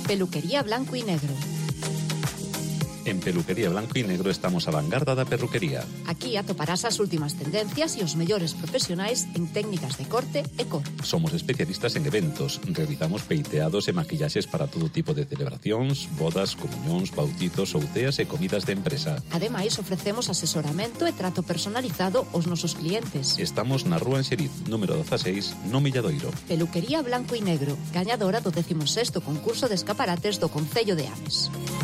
Peluquería Blanco y Negro. En Peluquería Blanco y Negro estamos a vanguarda da perruquería. Aquí atoparás as últimas tendencias e os mellores profesionais en técnicas de corte e cor. Somos especialistas en eventos. Realizamos peiteados e maquillaxes para todo tipo de celebracións, bodas, comunións, bautizos, outeas e comidas de empresa. Ademais, ofrecemos asesoramento e trato personalizado aos nosos clientes. Estamos na Rúa Enxeriz, número 16, no Milladoiro. Peluquería Blanco y Negro, gañadora do 16º concurso de escaparates do Concello de Ames.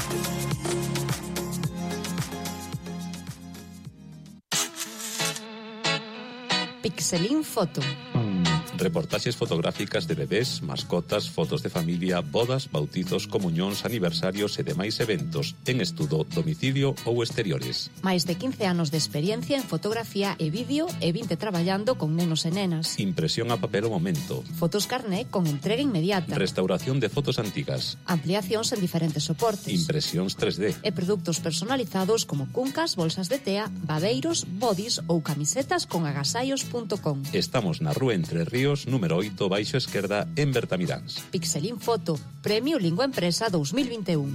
Pixelín Foto. Reportaxes fotográficas de bebés, mascotas, fotos de familia, bodas, bautizos, comuñóns, aniversarios e demais eventos en estudo, domicilio ou exteriores. Mais de 15 anos de experiencia en fotografía e vídeo e 20 traballando con nenos e nenas. Impresión a papel o momento. Fotos carné con entrega inmediata. Restauración de fotos antigas. Ampliacións en diferentes soportes. Impresións 3D. E produtos personalizados como cuncas, bolsas de tea, babeiros, bodys ou camisetas con agasallos.com. Estamos na Rúa Entre Ríos, número 8, baixo esquerda, en Bertamiráns. Pixelín Foto, Premio Lingua Empresa 2021.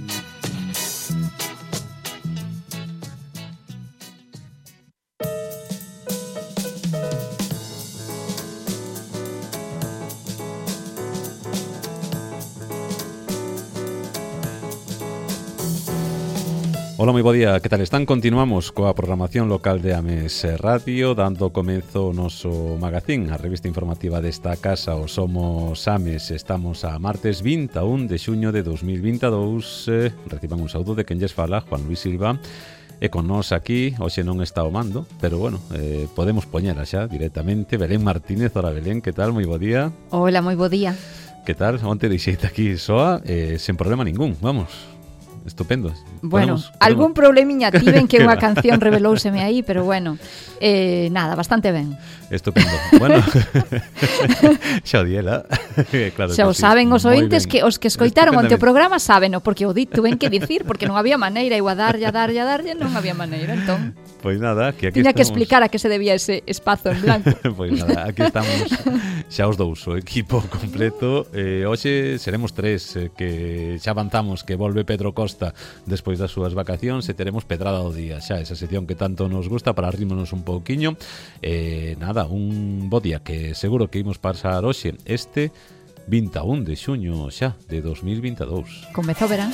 Ola, moi bo día, que tal están? Continuamos coa programación local de Ames Radio, dando comezo o noso magazín, a revista informativa desta casa, o Somos Ames. Estamos a martes 21 de xuño de 2022. Reciban un saúdo de quen lles fala, Juan Luis Silva. E con nós aquí, hoxe non está o mando, pero bueno, podemos poñela xa directamente. Belén Martínez, ora Belén, que tal? Moi bo día. Hola, moi bo día. Que tal? Onte deixeite aquí soa, sen problema ningún, vamos. Estupendo. Bueno, algún problemiña tiven que unha canción revelouseme aí, pero bueno, nada, bastante ben. Estupendo. Bueno, xa o diela. Claro, xa o saben os ointes, que os que escoitaron onte o programa sábeno, porque o tuven que dicir, porque non había maneira, iba a darlle, non había maneira, entón. Pois nada, que aquí tiña estamos... que explicar a que se debía ese espazo en blanco. Pois nada, aquí estamos xa os dous, o equipo completo. Hoxe seremos tres, que xa avanzamos, que volve Pedro Costa despois das súas vacacións, e teremos Pedrada do Día, xa esa sección que tanto nos gusta para rirnos un pouquiño. Nada, un bo día que seguro que imos pasar hoxe, este 21 de xuño xa de 2022. Comezou verán.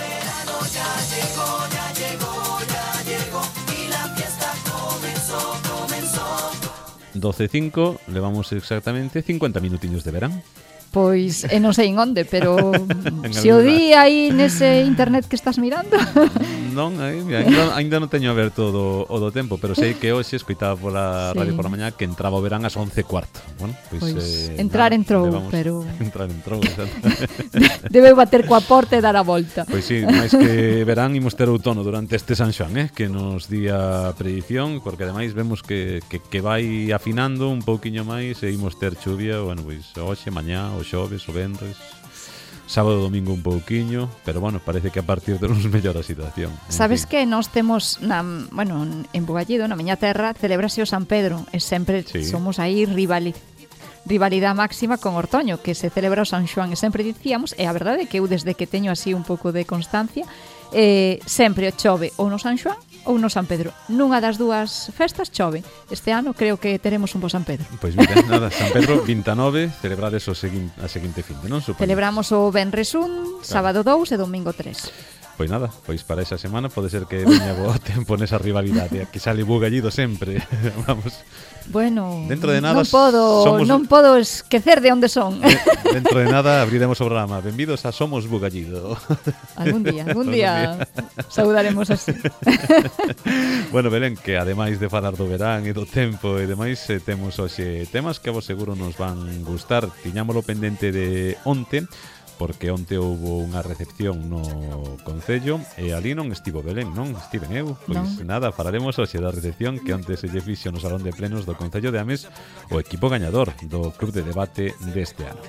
12:05, levamos exactamente 50 minutiños de verán. Pois, non sei en onde, pero se o di aí nese internet que estás mirando. Non, ainda non teño aberto o do tempo, pero sei que hoxe escoitaba pola radio por a mañá que entraba o verán ás 11:15. Bueno, pois entrar entrou, pero entrar entrou, debe bater coa porta e dar a volta. Pois si, máis que verán imos ter outono durante este San Xoán, que nos di a predición, porque ademais vemos que vai afinando un pouquiño máis e imos ter chuvia, bueno, pois hoxe, mañá, o xoves, o venres, sábado, domingo un pouquiño, pero bueno, parece que a partir de uns mellora a situación. Sabes que nós temos, en Bugallido, na miña terra, celebrase o San Pedro, e sempre somos aí rivalidade máxima con Ortoño, que se celebra o San Xoán, e sempre dicíamos, e a verdade é que eu desde que teño así un pouco de constancia, sempre chove ou no San Xoán ou no San Pedro. Nunha das dúas festas chove. Este ano creo que teremos un bo San Pedro. Pois mira, nada, San Pedro 29, celebrades a seguinte fin de, non? Supoño. Celebramos o Venres 1, sábado 2 e domingo 3. Pois nada, pois para esa semana pode ser que veña bo tempo nesa rivalidade, que sale Bugallido sempre. Vamos. Bueno, dentro de nada non podo esquecer de onde son. Dentro de nada abriremos o programa. Benvidos a Somos Bugallido. Algún día saudaremos así. Bueno, Belén, que ademais de falar do verán e do tempo e demais, temos hoxe temas que a vos seguro nos van gustar. Tiñámolo pendente de onte, porque onte houbo unha recepción no Concello e ali non estivo Belén, non? Estiven eu. Pois nada, falaremos hoxe da recepción que onte se lle fixo no Salón de Plenos do Concello de Ames o equipo gañador do Club de Debate deste ano.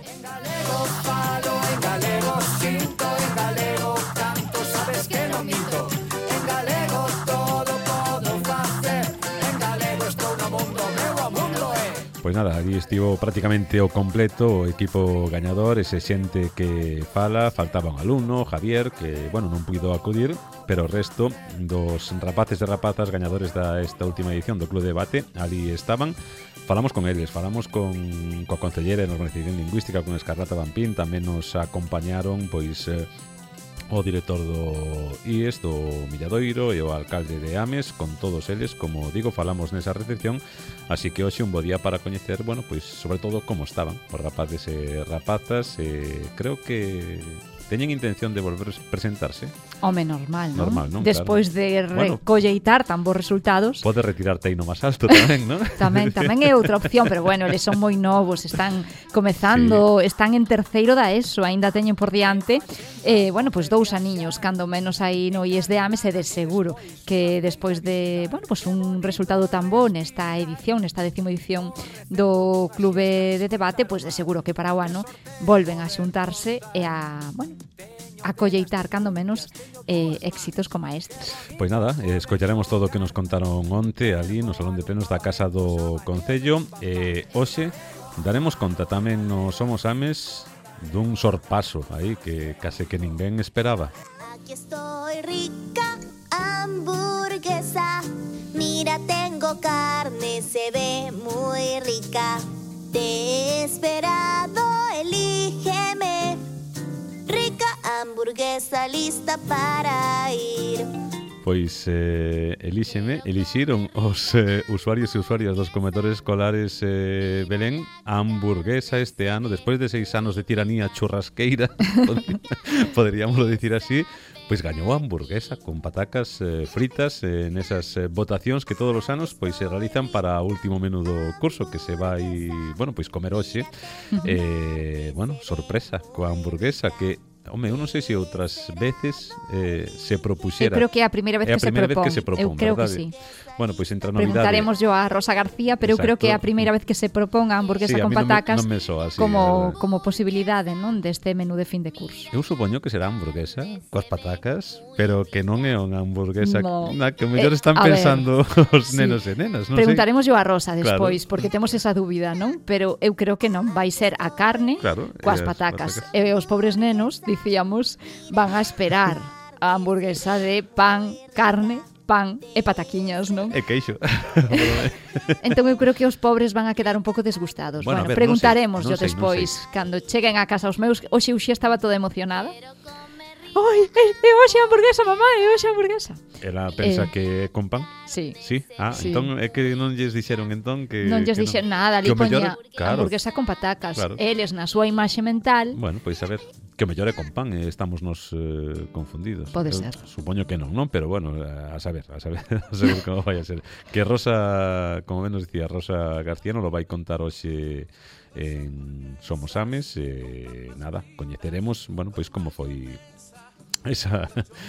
Pois nada, ali estivo prácticamente o completo o equipo gañador, ese xente que faltaba un alumno, Javier, que, bueno, non puido acudir, pero o resto dos rapaces e rapazas gañadores esta última edición do Club de Debate, ali estaban. Falamos con eles, falamos coa concellera de Normalización Lingüística, con Escarlata Vampín, tamén nos acompañaron, pois, o director do IES, do Milladoiro, e o alcalde de Ames, con todos eles, como digo, falamos nesa recepción, así que hoxe un bo día para coñecer, bueno, pois, sobre todo, como estaban os rapaces e rapazas, creo que teñen intención de volver a presentarse. Home, normal, non? Normal, non? Despois de recolleitar tan bons resultados. Pode retirarte aí no máis alto tamén, non? tamén é outra opción, pero bueno, eles son moi novos, están comezando, están en terceiro da ESO, aínda teñen por diante, bueno, pois 2 aniños, cando menos aí no IES de Ames, e de seguro que despois de, bueno, pois un resultado tan bo nesta edición, nesta 10ª edición do Clube de Debate, pois de seguro que para o ano volven a xuntarse e a, bueno, a colleitar, cando menos, éxitos como estes. Pois nada, escollaremos todo o que nos contaron onte ali no Salón de Plenos da Casa do Concello, e hoxe daremos conta tamén no Somos Ames dun sorpaso aí que case que ninguén esperaba. Aquí estoy rica, hamburguesa, mira tengo carne, se ve muy rica, te he esperado, elígeme. Rica hamburguesa lista para ir. Pois elixiron os usuarios e usuarias dos comedores escolares Belén a hamburguesa este ano, despois de 6 anos de tiranía churrasqueira, poderíamoslo dicir así, pois gañou a hamburguesa con patacas fritas nesas votacións que todos os anos pois se realizan para o último menú do curso que se vai, bueno, pois comer hoxe. Bueno, sorpresa coa hamburguesa que, home, eu non sei se outras veces se propuxera. Eu creo que é a primeira vez que se propón. Eu creo verdade? que sí. Bueno, pois entre a novidade. Preguntaremos yo a Rosa García, pero eu creo que é a primeira vez que se propón a hamburguesa con patacas non me soa así, como posibilidade, non, deste menú de fin de curso. Eu supoño que será hamburguesa coas patacas, pero que non é unha hamburguesa na que mellor están pensando os nenos e nenas, non sei. Preguntaremos yo a Rosa despois, porque temos esa dúbida, non? Pero eu creo que non, vai ser a carne coas patacas. E os pobres nenos, dicíamos, van a esperar a hamburguesa de pan, carne, pan e pataquiñas, non? E queixo. Entón eu creo que os pobres van a quedar un pouco desgustados. Bueno, ver, preguntaremos non sei, despois, cando cheguen a casa os meus. Hoxe Uxía estaba toda emocionada. Oi, é hoxe a hamburguesa, mamá, é hoxe a hamburguesa. Ela pensa que con pan? Sí. Sí? Ah, sí. Entón é que non lles dixeron entón que... Non lles dixeron nada, ali poña hamburguesa con patacas. Claro. Eles, na súa imaxe mental... Bueno, pois a ver, que o mellor é con pan, estamos nos confundidos. Pode ser. Supoño que non, pero bueno, a saber como vai a ser. Que Rosa, como ben nos dicía, Rosa García non lo vai contar hoxe en Somos Ames, nada, coñeceremos, bueno, pois como foi esa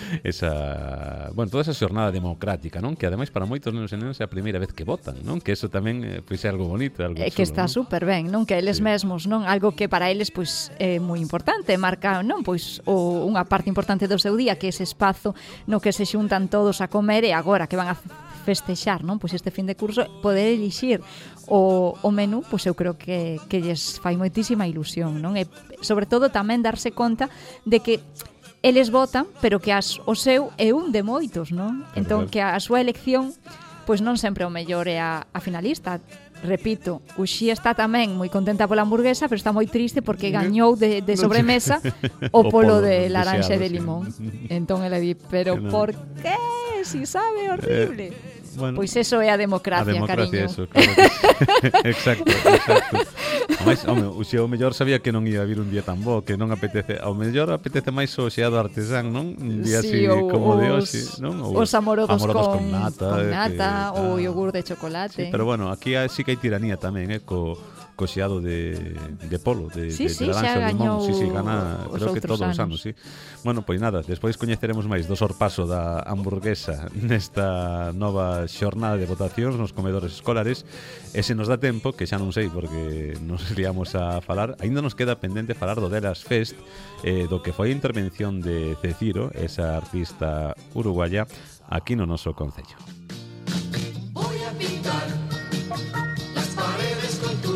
bueno, toda esa xornada democrática, non? Que ademais para moitos nenos e nenas é a primeira vez que votan, non? Que eso tamén pois é algo bonito, algo que está super ben, non? Que eles mesmos, non? Algo que para eles pois é moi importante, marca, non? Pois unha parte importante do seu día, que ese espazo no que se xuntan todos a comer, e agora que van a festexar, non? Pois este fin de curso, poder elixir o menú, pois eu creo que lles fai moitísima ilusión, non? E sobre todo tamén darse conta de que eles votan, pero que o seu é un de moitos, non? Entón, que a súa elección pois non sempre o mellor é a finalista. Repito, Uxía está tamén moi contenta pola hamburguesa, pero está moi triste porque gañou de sobremesa o polo de laranxa e de limón. Entón, ela di, pero por qué? Si sabe horrible. Bueno, pois eso é a democracia, cariño. Eso, claro que exacto. Mas, o mellor sabía que non ia vir un día tan bo, que non apetece, ao mellor apetece máis o xeado artesán, non? Un día así como de hoxe, non? Os amorodos con nata, ou yogur de chocolate. Sí, pero bueno, aquí sí que hai tiranía tamén, co xeado de polo, de laranxa, limón. Sí, gana, creo que todos os anos, sí. Bueno, pois nada, despois coñeceremos máis do sorpaso da hamburguesa nesta nova xornada de votacións nos comedores escolares, e se nos dá tempo, que xa non sei porque nos liamos a falar, aínda nos queda pendente falar do Delas Fest, do que foi a intervención de Ceciro, esa artista uruguaya, aquí no noso concello. Voy a pintar las paredes con tu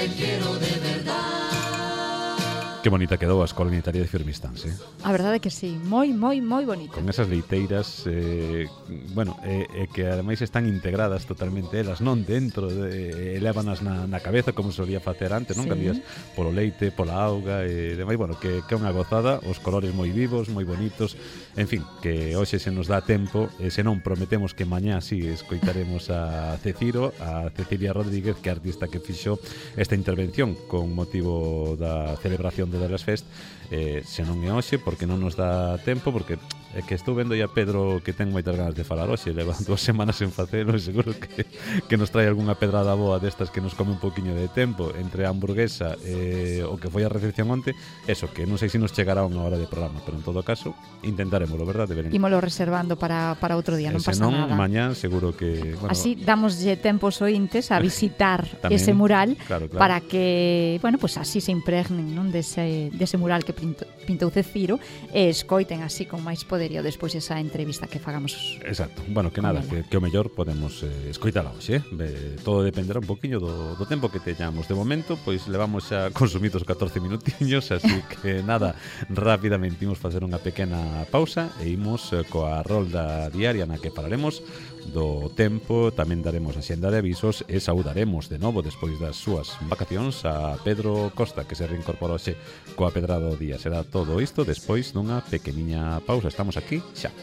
te quiero de verdad. Que bonita quedou a Escola Unitaria de Firmistans, A verdade é que sí, moi bonita. Con esas leiteiras, que ademais están integradas totalmente elas, non dentro, elévanas na cabeza como se solía facer antes, non? Sí. Cambias polo leite, pola auga e demais, que é unha gozada, os colores moi vivos, moi bonitos, en fin, que hoxe se nos dá tempo, e se non prometemos que mañá sí escoitaremos a Cecilia Rodríguez, que é a artista que fixo esta intervención con motivo da celebración de Delas Fest, se non é hoxe porque non nos dá tempo, porque é que estou vendo a Pedro que ten moitas ganas de falar hoxe, leva 2 semanas en facelo e seguro que nos trae algunha pedrada boa destas que nos come un poquinho de tempo entre a hamburguesa e o que foi a recepción onte, eso, que non sei se nos chegará unha hora de programa, pero en todo caso intentaremoslo, verdade, Belén? Ímolo reservando para outro día, non pasa non, nada. mañá seguro que... Así damoslle tempo aos ointes a visitar tamén, ese mural, claro. Para que, pues así se impregnen, non, dese mural que pintou Ceciro e escoiten así con máis poderío despois esa entrevista que fagamos. Exacto, que nada, que o mellor podemos escoitala hoxe, todo dependerá un poquinho do tempo que teñamos. De momento, pois levamos xa consumidos 14 minutiños, así que nada, rapidamente imos facer unha pequena pausa e imos coa rolda diaria na que falaremos do tempo, tamén daremos a xenda de avisos e saudaremos de novo despois das súas vacacións a Pedro Costa, que se reincorporou hoxe coa pedrada do día. Será todo isto despois dunha pequeniña pausa. Estamos aquí xa.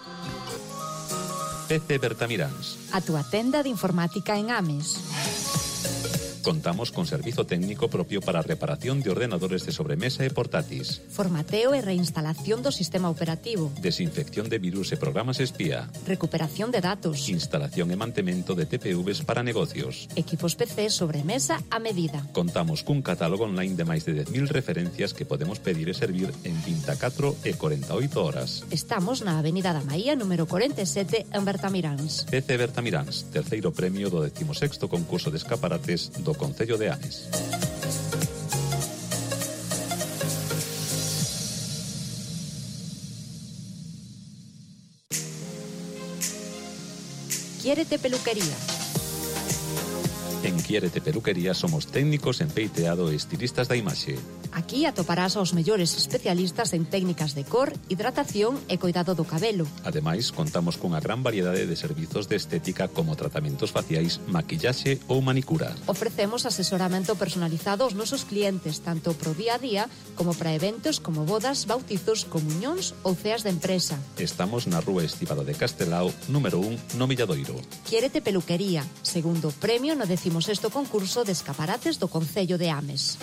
PC Bertamiráns. A túa tenda de informática en Ames. Contamos con servizo técnico propio para a reparación de ordenadores de sobremesa e portátis, Formateo e reinstalación do sistema operativo, desinfección de virus e programas espía, recuperación de datos, instalación e mantemento de TPVs para negocios. equipos PC sobremesa a medida. Contamos cun catálogo online de máis de 10.000 referencias que podemos pedir e servir en 24 e 48 horas. Estamos na Avenida da Maía, número 47, en Bertamiráns. PC Bertamiráns, terceiro premio do 16º concurso de escaparates do Concello de Ames. Quiérete Peluquería. En Quiérete Peluquería somos técnicos en peiteado e estilistas da imaxe. Aquí atoparás aos mellores especialistas en técnicas de cor, hidratación e cuidado do cabelo. Ademais, contamos cunha gran variedade de servizos de estética como tratamentos faciais, maquillaxe ou manicura. Ofrecemos asesoramento personalizado aos nosos clientes, tanto pro día a día como para eventos como bodas, bautizos, comuñóns ou ceas de empresa. Estamos na rúa Estivada de Castelao, número 1, no Milladoiro. Quiérete Peluquería, segundo premio no 16º concurso de escaparates do Concello de Ames.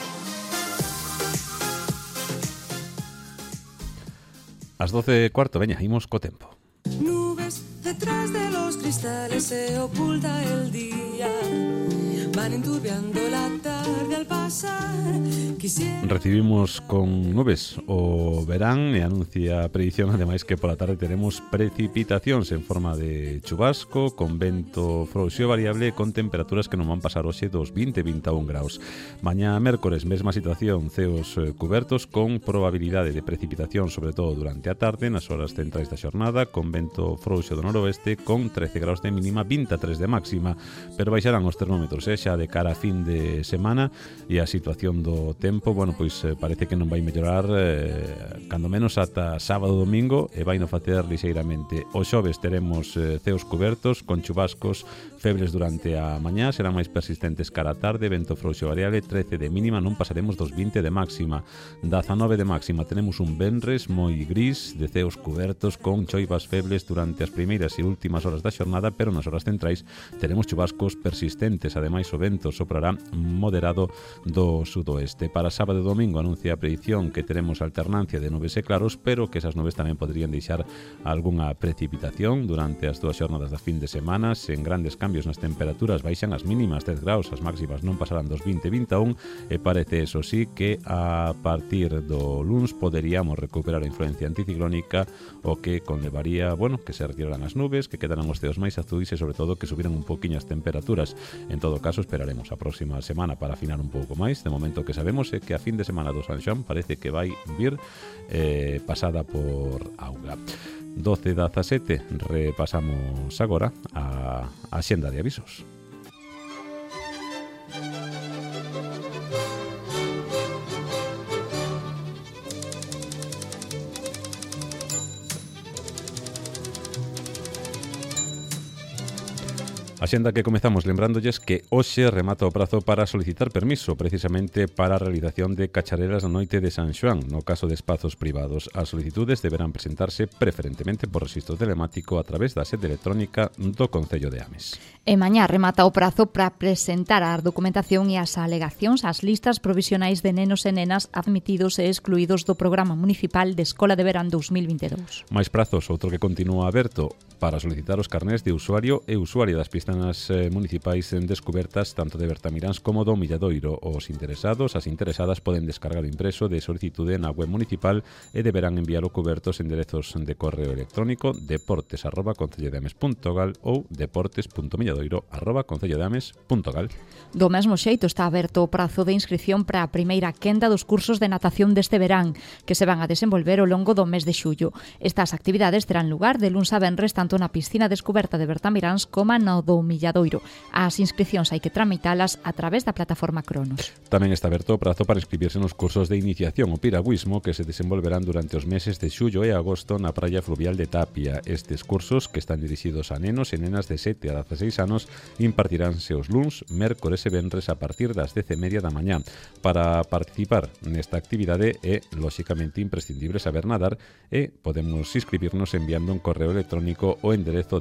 As 12:15, veña, imos co tempo. Nubes detrás de los cristales se oculta el día. Van enturbiando la tarde al pasar. Recibimos con nubes o verán e anuncia a predición ademais que pola tarde teremos precipitacións en forma de chubasco con vento frouxo variable e con temperaturas que non van pasar hoxe dos 20-21 graus. Mañá mércores, mesma situación, ceos cubertos con probabilidade de precipitación sobre todo durante a tarde nas horas centrais da xornada con vento frouxo do noroeste con 13 graus de mínima, 23 de máxima, pero baixarán os termómetros xa de cara a fin de semana e a situación do tempo, parece que non vai mellorar cando menos ata sábado e domingo e vai no facer lixeiramente. O xoves teremos ceos cubertos con chubascos febles durante a mañá, serán máis persistentes cara a tarde, vento frouxo variable, 13 de mínima, non pasaremos dos 20 de máxima. 19 de máxima tenemos un venres moi gris de ceos cubertos con choivas febles durante as primeiras e últimas horas da xornada, pero nas horas centrais teremos chubascos persistentes, ademais o vento soprará moderado do sudoeste. Para sábado e domingo anuncia a predición que teremos alternancia de nubes e claros, pero que esas nubes tamén podrían deixar algunha precipitación durante as dúas xornadas da fin de semana, sen grandes cambios nas temperaturas, baixan as mínimas 10 graus, as máximas non pasarán dos 20-21 e parece, eso sí, que a partir do luns poderíamos recuperar a influencia anticiclónica, o que conlevaría, que se retiraran as nubes, que quedaran os ceos máis azuis e sobre todo que subiran un poquinho as temperaturas. En todo caso, esperaremos a próxima semana para afinar un pouco máis. De momento que sabemos é que a fin de semana do San Xoán parece que vai vir pasada por auga. 12:17, repasamos agora a xenda de avisos. A xenda que comezamos lembrándolles que hoxe remata o prazo para solicitar permiso precisamente para a realización de cacharelas na noite de San Xoán. No caso de espazos privados, as solicitudes deberán presentarse preferentemente por rexistro telemático a través da sede electrónica do Concello de Ames. E mañá remata o prazo para presentar a documentación e as alegacións ás listas provisionais de nenos e nenas admitidos e excluídos do Programa Municipal de Escola de Verán 2022. Máis prazos, outro que continúa aberto para solicitar os carnés de usuario e usuaria das piscinas municipais descubertas tanto de Bertamiráns como do Milladoiro. Os interesados, as interesadas, poden descargar o impreso de solicitude na web municipal e deberán enviar o cuberto aos enderezos de correo electrónico deportes@concellodeames.gal ou deportes.milladoiro@concellodeames.gal. Do mesmo xeito está aberto o prazo de inscripción para a primeira quenda dos cursos de natación deste verán, que se van a desenvolver ao longo do mes de xullo. Estas actividades terán lugar de luns a venres tanto na piscina descuberta de Bertamiráns como no do Milladoiro. As inscripcións hai que tramitalas a través da plataforma Cronos. Tamén está aberto o prazo para inscribirse nos cursos de iniciación ao piragüismo que se desenvolverán durante os meses de xullo e agosto na praia fluvial de Tapia. Estes cursos, que están dirixidos a nenos e nenas de 7 a 16 anos, impartiránse os luns, mércores e venres a partir das 10:30 da mañá. Para participar nesta actividade é, lóxicamente, imprescindible saber nadar e podemos inscribirnos enviando un correo electrónico o enderezo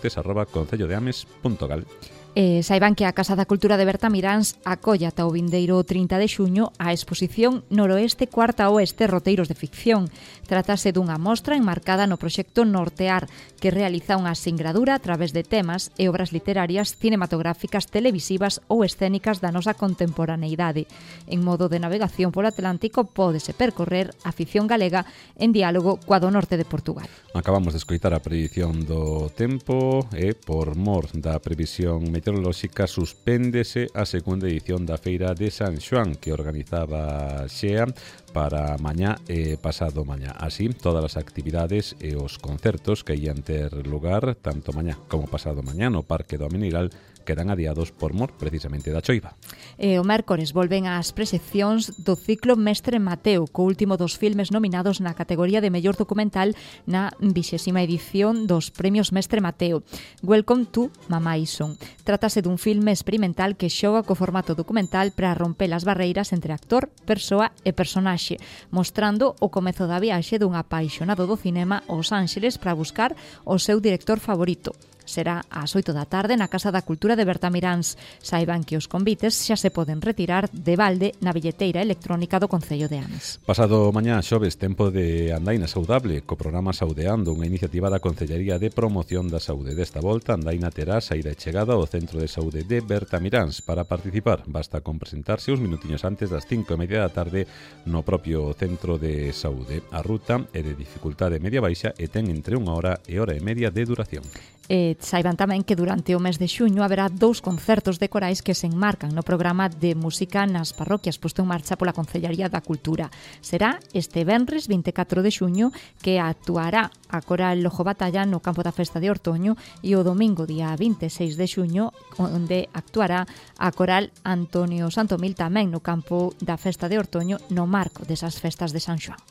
deportes@concellodeames.gal. Saiban que a Casa da Cultura de Bertamiráns acolla ata o vindeiro 30 de xuño a exposición Noroeste Cuarta Oeste Roteiros de Ficción. Trátase dunha mostra enmarcada no proxecto Nortear, que realiza unha singradura a través de temas e obras literarias, cinematográficas, televisivas ou escénicas da nosa contemporaneidade. En modo de navegación polo Atlántico pódese percorrer a ficción galega en diálogo coa do norte de Portugal. Acabamos de escoitar a predición do tempo e, por mor da previsión meteorolóxica, suspéndese a segunda edición da Feira de San Xoán que organizaba Xea para mañá e pasado mañá. Así, todas as actividades e os concertos que ian ter lugar tanto mañá como pasado mañá no Parque do Ameniral quedan adiados por mor precisamente da choiva. O mércores volven as proxeccións do ciclo Mestre Mateo, co último dos filmes nominados na categoría de mellor documental na 20ª edición dos premios Mestre Mateo. Welcome to Mamaison. Trátase dun filme experimental que xoga co formato documental para romper as barreiras entre actor, persoa e personaxe, mostrando o comezo da viaxe dun apaixonado do cinema aos Ángeles para buscar o seu director favorito. Será ás 8 da tarde na Casa da Cultura de Bertamiráns. Saiban que os convites xa se poden retirar de balde na billeteira electrónica do Concello de Ames. Pasado mañá xoves, tempo de andaina saudable co programa Saudeando, unha iniciativa da Concellería de Promoción da Saúde. Desta volta, andaina terá saída e chegada ao Centro de Saúde de Bertamiráns. Para participar, basta con presentarse uns minutiños antes das 5:30 da tarde no propio Centro de Saúde. A ruta é de dificultade media baixa e ten entre 1 hora e hora e media de duración. Saiban tamén que durante o mes de xuño haberá 2 concertos de corais que se enmarcan no programa de música nas parroquias posto en marcha pola Concellaría da Cultura. Será este venres 24 de xuño que actuará a Coral Lojo Batalla no campo da Festa de Ortoño e o domingo día 26 de xuño onde actuará a Coral Antonio Santomil tamén no campo da Festa de Ortoño no marco desas festas de San Xoán.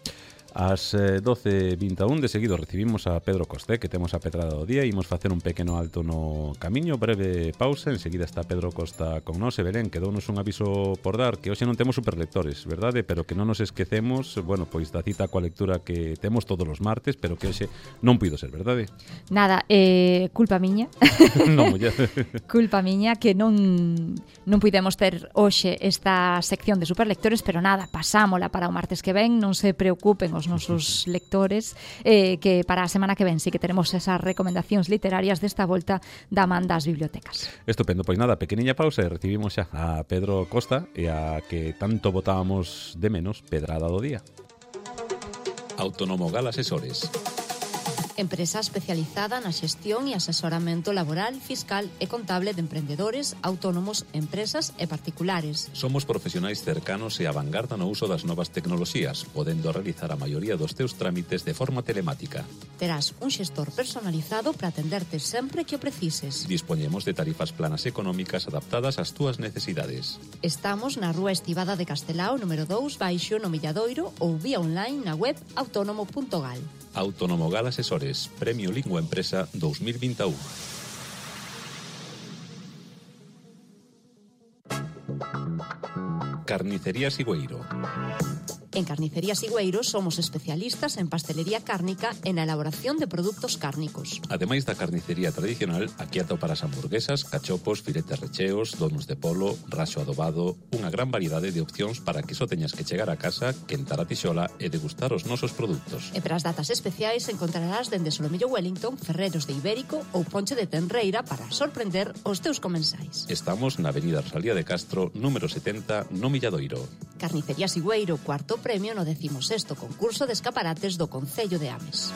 Ás 12:21 de seguido recibimos a Pedro Costé, que temos a pedrada do día. Imos facer un pequeno alto no camiño, breve pausa. Enseguida está Pedro Costa con nós. E Belén, quedounos un aviso por dar, que hoxe non temos superlectores, verdade? Pero que non nos esquecemos, bueno, pois da cita coa lectura que temos todos os martes, pero que hoxe non puido ser, verdade? Nada, culpa miña. Non, muller. Culpa miña que non puidemos ter hoxe esta sección de superlectores, pero nada, pasámola para o martes que ven. Non se preocupen os nosos lectores, que para a semana que ven sí que teremos esas recomendacións literarias desta volta da man das bibliotecas. Estupendo, pois nada, pequeniña pausa e recibimos xa a Pedro Costa e a que tanto botábamos de menos, pedrada do día. Autonomogal Asesores. Empresa especializada na xestión e asesoramento laboral, fiscal e contable de emprendedores, autónomos, empresas e particulares. Somos profesionais cercanos e a vanguarda no uso das novas tecnoloxías, podendo realizar a maioría dos teus trámites de forma telemática. Terás un xestor personalizado para atenderte sempre que o precises. Dispoñemos de tarifas planas económicas adaptadas ás túas necesidades. Estamos na Rúa Estivada de Castelao, número 2, baixo no Milladoiro, ou vía online na web autónomo.gal. Autonomogal Asesores, Premio Lingua Empresa 2021. Carnicería Sigüeiro. En Carnicería Sigüeiro somos especialistas en pastelería cárnica e na elaboración de produtos cárnicos. Ademais da carnicería tradicional, aquí atoparás hamburguesas, cachopos, filetes recheos, donos de polo, raxo adobado, unha gran variedade de opcións para que só teñas que chegar a casa, quentar a tixola e degustar os nosos produtos. E para as datas especiais encontrarás dende solomillo Wellington, ferreros de Ibérico ou ponche de tenreira para sorprender os teus comensais. Estamos na avenida Rosalía de Castro, número 70, no Milladoiro. Carnicería Sigüeiro, cuarto premio no 16º concurso de escaparates do Concello de Ames.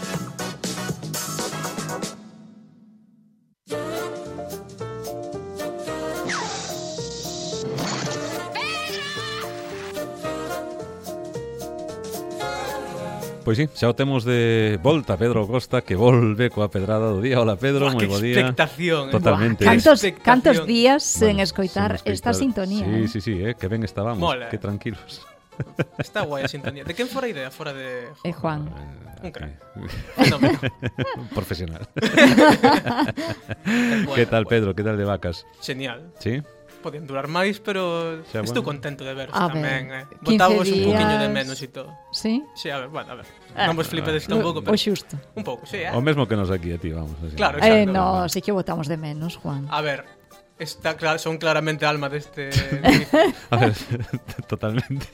Pois sí, xa o temos de volta Pedro Costa, que volve coa pedrada do día. Hola Pedro, moi bo día. Expectación. Totalmente. Cantos días sen escoitar esta sintonía. Sí, que ben estábamos, mola. Que tranquilos. Está guai a sintonía. De quen fora a idea? Fora de... Juan. Un crack. Fenómeno. Profesional. Bueno, Que tal, Pedro? Que tal de vacas? Genial. Sí? Podían durar máis, pero Xa, estou bueno. contento de veros A tamén. ver, 15 Botávos un días. poquinho de menos e todo. Sí? Sí, a ver. Non vos flipedes tampouco, O pero xusto. un pouco, sí, O mesmo que nos aquí a ti, vamos. Así. Claro, exacto. No, sí que votamos de menos, Juan. A ver, son claramente alma deste... A ver, totalmente.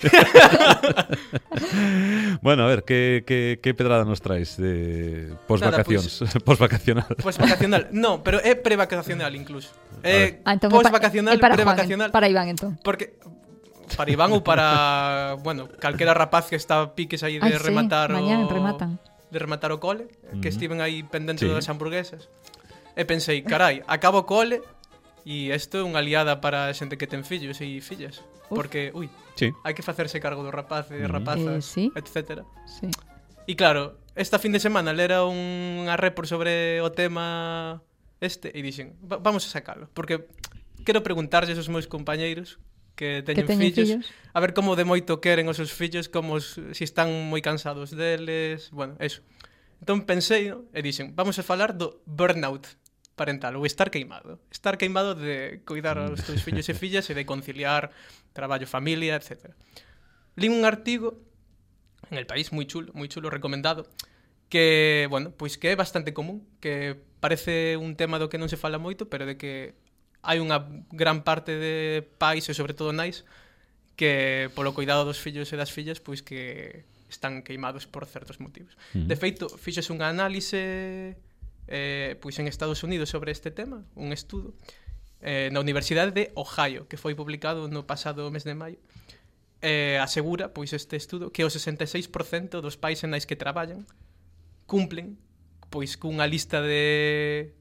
Bueno, a ver, que pedrada nos traes de posvacacións? Posvacacional. Posvacacional. No, pero é prevacacional incluso. Entón, Posvacacional, para prevacacional. Juan, para Iván, entón. Porque para Iván ou para, bueno, calquera rapaz que está a piques aí de rematar mañán rematan. De rematar o cole, que estiven aí pendente Sí. das hamburguesas. E pensei, carai, acabo o cole e isto é unha aliada para a xente que ten fillos e fillas. Porque, Sí. hai que facerse cargo do rapaz e rapazas, sí. etcétera. Sí. E claro, esta fin de semana lera unha report sobre o tema e dixen, vamos a sacalo, porque quero preguntarlles aos meus compañeiros que teñen fillos, a ver como de moito queren os seus fillos, como si están moi cansados deles, bueno, eso. Entón pensei, ¿no? E dixen, vamos a falar do burnout parental, ou estar queimado. Estar queimado de cuidar aos teus fillos e fillas e de conciliar traballo, familia, etc. Lín un artigo en El País, moi chulo, recomendado, que, bueno, pois que é bastante común, que parece un tema do que non se fala moito, pero de que hai unha gran parte de pais e sobre todo nais que polo cuidado dos fillos e das fillas pois que están queimados por certos motivos. De feito, fixes unha análise pois en Estados Unidos sobre este tema, un estudo na Universidade de Ohio, que foi publicado no pasado mes de maio. Asegura, pois este estudo, que o 66% dos pais e nais que traballan cumplen pois cunha lista de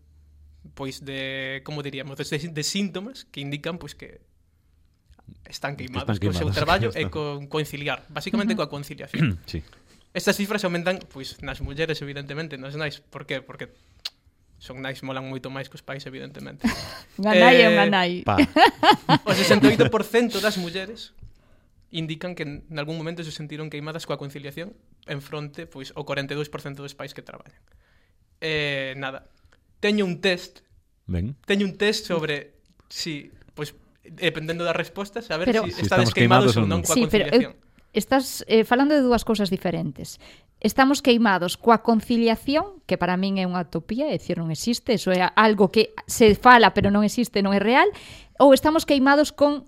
como diríamos, de síntomas que indican pois que están queimados co seu traballo e con conciliar, basicamente coa conciliación. Sí. Estas cifras aumentan pois nas mulleres, evidentemente, nas nais. Por qué? Porque son nais molan moito máis que os pais, evidentemente. Unha nai é unha nai. O 68% das mulleres indican que en algún momento se sentiron queimadas coa conciliación en fronte pois o 42% dos pais que traballan. Nada. Teño un test sobre si, pois, dependendo das respostas, a ver si estades queimados ou non coa conciliación. Pero estás falando de dúas cousas diferentes. Estamos queimados coa conciliación, que para min é unha utopía, é dicir, non existe, eso é algo que se fala pero non existe, non é real, ou estamos queimados con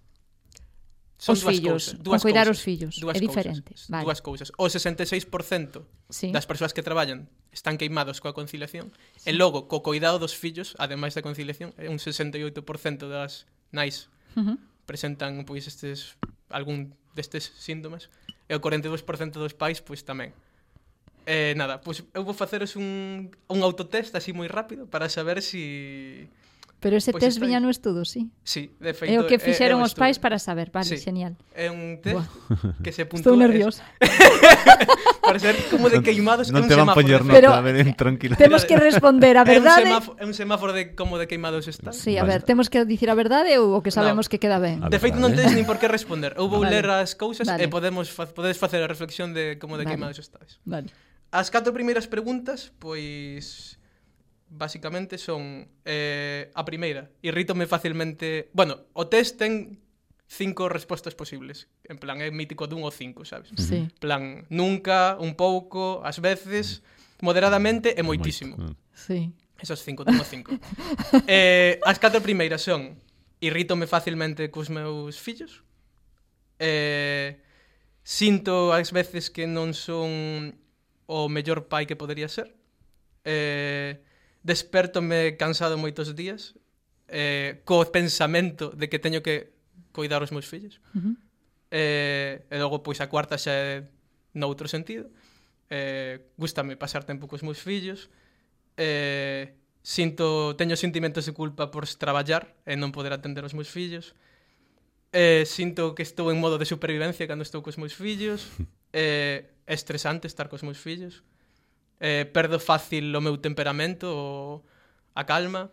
Son os fillos, con cuidar os fillos, é diferente. Vale. Dúas cousas. O 66% das persoas que traballan están queimados coa conciliación, e logo, co cuidado dos fillos, ademais da conciliación, un 68% das nais presentan pois algún destes síntomas, e o 42% dos pais pois tamén. Nada, pois eu vou faceros un autotest así moi rápido para saber si... Pero ese test viña no estudo, sí? Sí, de feito. É o que fixeron os pais para saber, vale, genial. É un test que se puntúa... Estou nerviosa. Para ser como de queimados, non é un te van semáforo. poñer nota, ven, tranquila. Temos que responder a verdade. É un semáforo de como de queimados está. Sí, a ver, temos que dicir a verdade ou o que sabemos que queda ben. De feito non tedes nin por que responder. Eu vou ler as cousas e podedes facer a reflexión de como de queimados estáis. Vale. As 4 primeiras preguntas, pois... basicamente son a primeira, irrítome facilmente... Bueno, o test ten 5 respostas posibles. En plan, é mítico dun ou 5, sabes? Sí. En plan, nunca, un pouco, ás veces, moderadamente e moitísimo. Sí. Esos 5, dun ou 5. As 4 primeiras son: irrítome facilmente cos meus fillos. Sinto ás veces que non son o mellor pai que podería ser. Despertome cansado moitos días, co pensamento de que teño que coidar os meus fillos. E logo, pois, a cuarta xa é noutro sentido. Gústame pasar tempo cos meus fillos. Teño sentimentos de culpa por traballar e non poder atender os meus fillos. Sinto que estou en modo de supervivencia cando estou cos meus fillos. É estresante estar cos meus fillos. Perdo fácil o meu temperamento, a calma.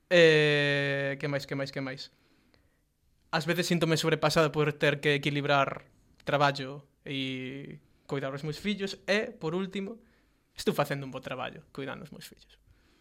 Que máis? Ás veces síntome sobrepasado por ter que equilibrar traballo e coidar os meus fillos. E, por último, estou facendo un bo traballo cuidando os meus fillos.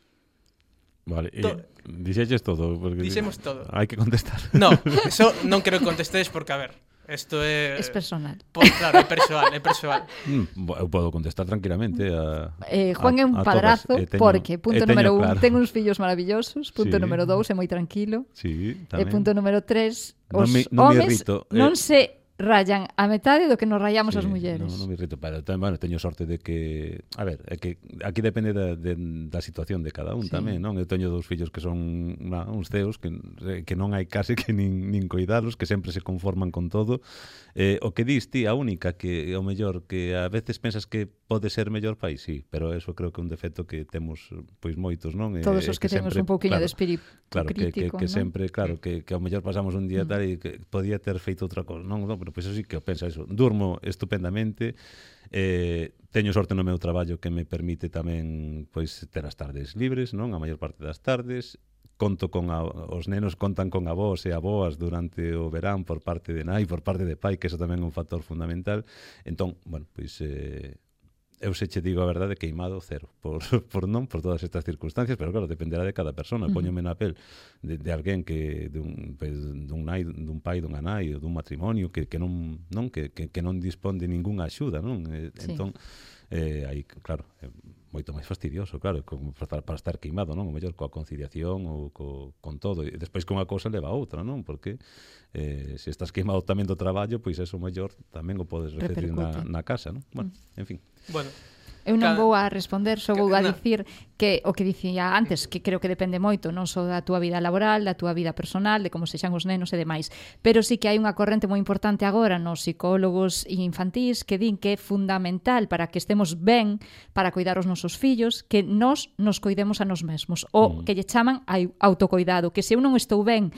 Vale, dixelles todo. Dixemos todo. Hai que contestar. No, eso non quero que contestes porque, a ver, isto é... Es personal. Claro, é persoal. Eu podo contestar tranquilamente Juan é un padrazo porque, punto número 1, claro. ten uns fillos maravillosos, punto número 2, é moi tranquilo. Sí, E tamén. punto número 3, os non me homes irrito, non se rayan a metade do que nos rayamos as mulleres. Non me irrito, pero tamén, teño sorte de que, a ver, é que aquí depende da situación de cada un tamén, non? Eu teño 2 fillos que son uns ceos que non hai case que nin coidalos, que sempre se conforman con todo. O que dis ti, a única que o mellor que a veces pensas que pode ser mellor pai, sí, pero eso creo que é un defecto que temos pois moitos, non? Todos os que temos un pouquiño de espírito crítico, que non? sempre, claro, que ao mellor pasamos un día tal e que podía ter feito outra cosa, non, pero pois eso sí que eu penso eso. Durmo estupendamente, teño sorte no meu traballo que me permite tamén pois ter as tardes libres, non? A maior parte das tardes. Conto con os nenos contan con avós e aboas durante o verán por parte de nai, por parte de pai, que eso tamén é un factor fundamental. Entón, bueno, pois eu se che digo a verdade, queimado cero por todas estas circunstancias, pero claro, dependerá de cada persona. Póñome na pel de alguén que dun pai, dunha nai ou dun matrimonio que non dispón de ningunha axuda, non? Entón, aí, claro, moito máis fastidioso, claro, para estar queimado, non? O mellor coa conciliación ou con todo, e despois que unha cousa leva a outra, non? Porque se estás queimado tamén do traballo, pois eso mellor tamén o podes repetir na casa, non? Bueno, en fin. Bueno, eu non vou a responder, só vou a dicir que o que dicía antes, que creo que depende moito non só da túa vida laboral, da túa vida personal, de como sexan os nenos e demais, pero sí que hai unha corrente moi importante agora nos psicólogos infantís que din que é fundamental para que estemos ben, para coidar os nosos fillos, que nos coidemos a nos mesmos, o que lle chaman autocoidado, que se eu non estou ben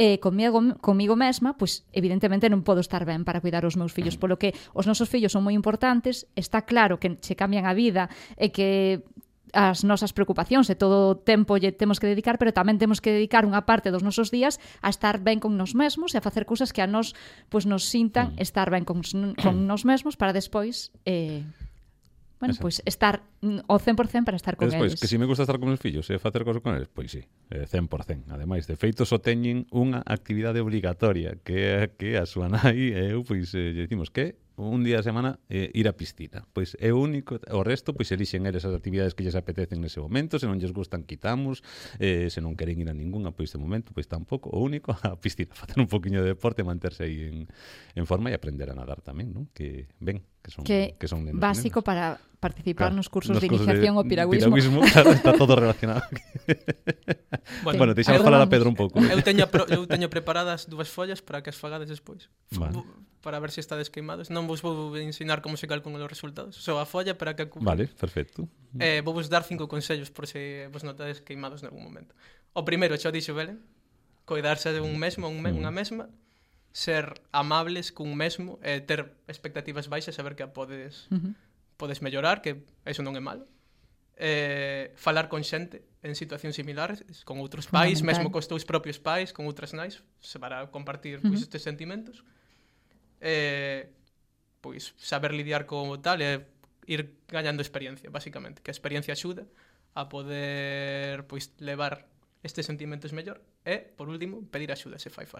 comigo mesma, pois evidentemente non podo estar ben para cuidar os meus fillos, polo que os nosos fillos son moi importantes, está claro que se cambian a vida e que as nosas preocupacións e todo o tempo lle temos que dedicar, pero tamén temos que dedicar unha parte dos nosos días a estar ben con nos mesmos e a facer cousas que a nos pois nos sintan estar ben con nos mesmos para despois pois estar ao 100% para estar con despois, eles. que se me gusta estar con os fillos e facer cosas con eles, pois sí, 100%. Ademais, de feito, só teñen unha actividade obligatoria, que a súa nai e eu, pois, lle dicimos que un día a semana ir á piscina. Pois é o único, o resto pois elixen eles as actividades que lles apetecen nese momento, se non lles gustan quitamos, se non queren ir a ningunha pois de momento pois tampouco, o único a piscina, facer un poquinho de deporte, manterse aí en forma e aprender a nadar tamén, non? Que ben, que son nenos, básico nenas. Para participar claro, nos cursos de iniciación ao piragüismo. Claro, está todo relacionado. Bueno, deixamos falar a Pedro un pouco. Eu teño preparadas 2 follas para que as fagades despois. Vale. Para ver se estades queimados. Non vos vou ensinar como se calculan os resultados. Só a folla para que Vale, perfecto. Vou vos dar 5 consellos por se vos notades queimados en algún momento. O primeiro, xa o dixo Belén, coidarse de un mesmo, unha mesma, ser amables cun mesmo, ter expectativas baixas, saber que podes mellorar, que eso non é malo. Falar con xente en situacións similares, con outros pais, mesmo cos teus propios pais, con outras nais, para compartir pois, estes sentimentos. Pois saber lidiar con tal e ir gañando experiencia, basicamente, que a experiencia axuda a poder pois levar estes sentimentos mellor e, por último, pedir axuda se fai falta.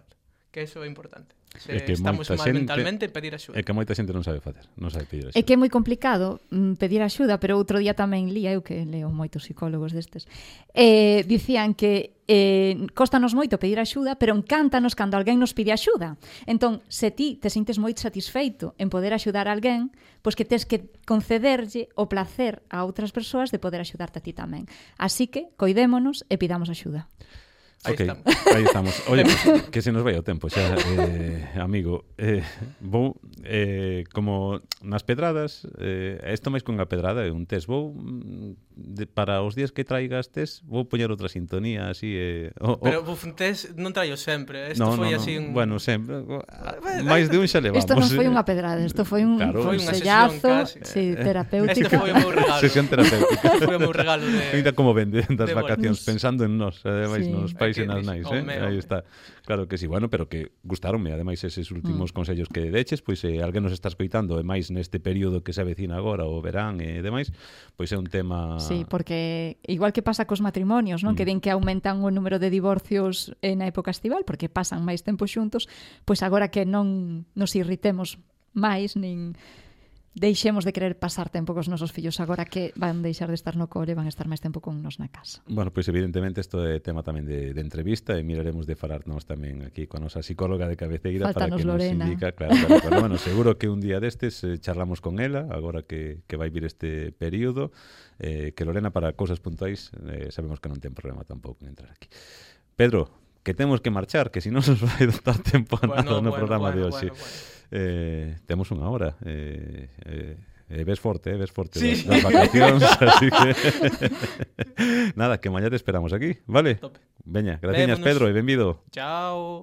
que eso é importante. Se É que estamos moita mal xente- mentalmente, pedir axuda. É que moita xente non sabe facer, non sabe pedir É axuda. que é moi complicado pedir axuda, pero outro día tamén lía, eu que leo moitos psicólogos destes, dicían que costanos moito pedir axuda, pero encántanos cando alguén nos pide axuda. Entón, se ti te sintes moi satisfeito en poder axudar a alguén, pois que tes que concederlle o placer a outras persoas de poder axudarte a ti tamén. Así que, coidémonos e pidamos axuda. Aí Ok, estamos. aí estamos. Oye, que se nos vai o tempo xa, amigo. Vou, como nas pedradas, isto máis cunha pedrada é un test. Vou, para os días que traigas test, vou poñer outra sintonía así. Pero un test non traio sempre. Isto foi así un... Bueno, sempre. Máis de un xa levamos. Isto non foi unha pedrada, isto foi un Claro. Foi unha consellazo sesión casi. terapéutico. Este foi o meu regalo. Sesión terapéutica. Foi o meu regalo de... Mira como vende das de vacacións, bonus. pensando en nós, ademais, Sí. nos pais e nas nais, Home, Aí home. está. Claro que sí, bueno, pero que gustaronme, ademais, eses últimos consellos que deches, pois alguén nos está escoitando, e máis neste período que se avecina agora, o verán e demais, pois é un tema... Sí, porque igual que pasa cos matrimonios, non? Que din que aumentan o número de divorcios na época estival porque pasan máis tempo xuntos, pois agora que non nos irritemos máis, nin deixemos de querer pasar tempo cos nosos fillos agora que van deixar de estar no cole, van estar máis tempo con nos na casa. Bueno, pois evidentemente isto é tema tamén de entrevista e miraremos de falarnos tamén aquí coa nosa psicóloga de cabeceira para Fáltanos que nos Lorena. indica, claro, pero bueno, seguro que un día destes charlamos con ela, agora que vai vir este período, que Lorena para cousas puntuais sabemos que non ten problema tampouco en entrar aquí. Pedro, que temos que marchar, que si non nos vai dar tempo a nada no programa de hoxe. Temos unha hora. Ves forte Sí. das vacacións, así que nada, que mañá te esperamos aquí, vale? Tope. Veña, graciñas Vémonos. Pedro e benvido. Chao.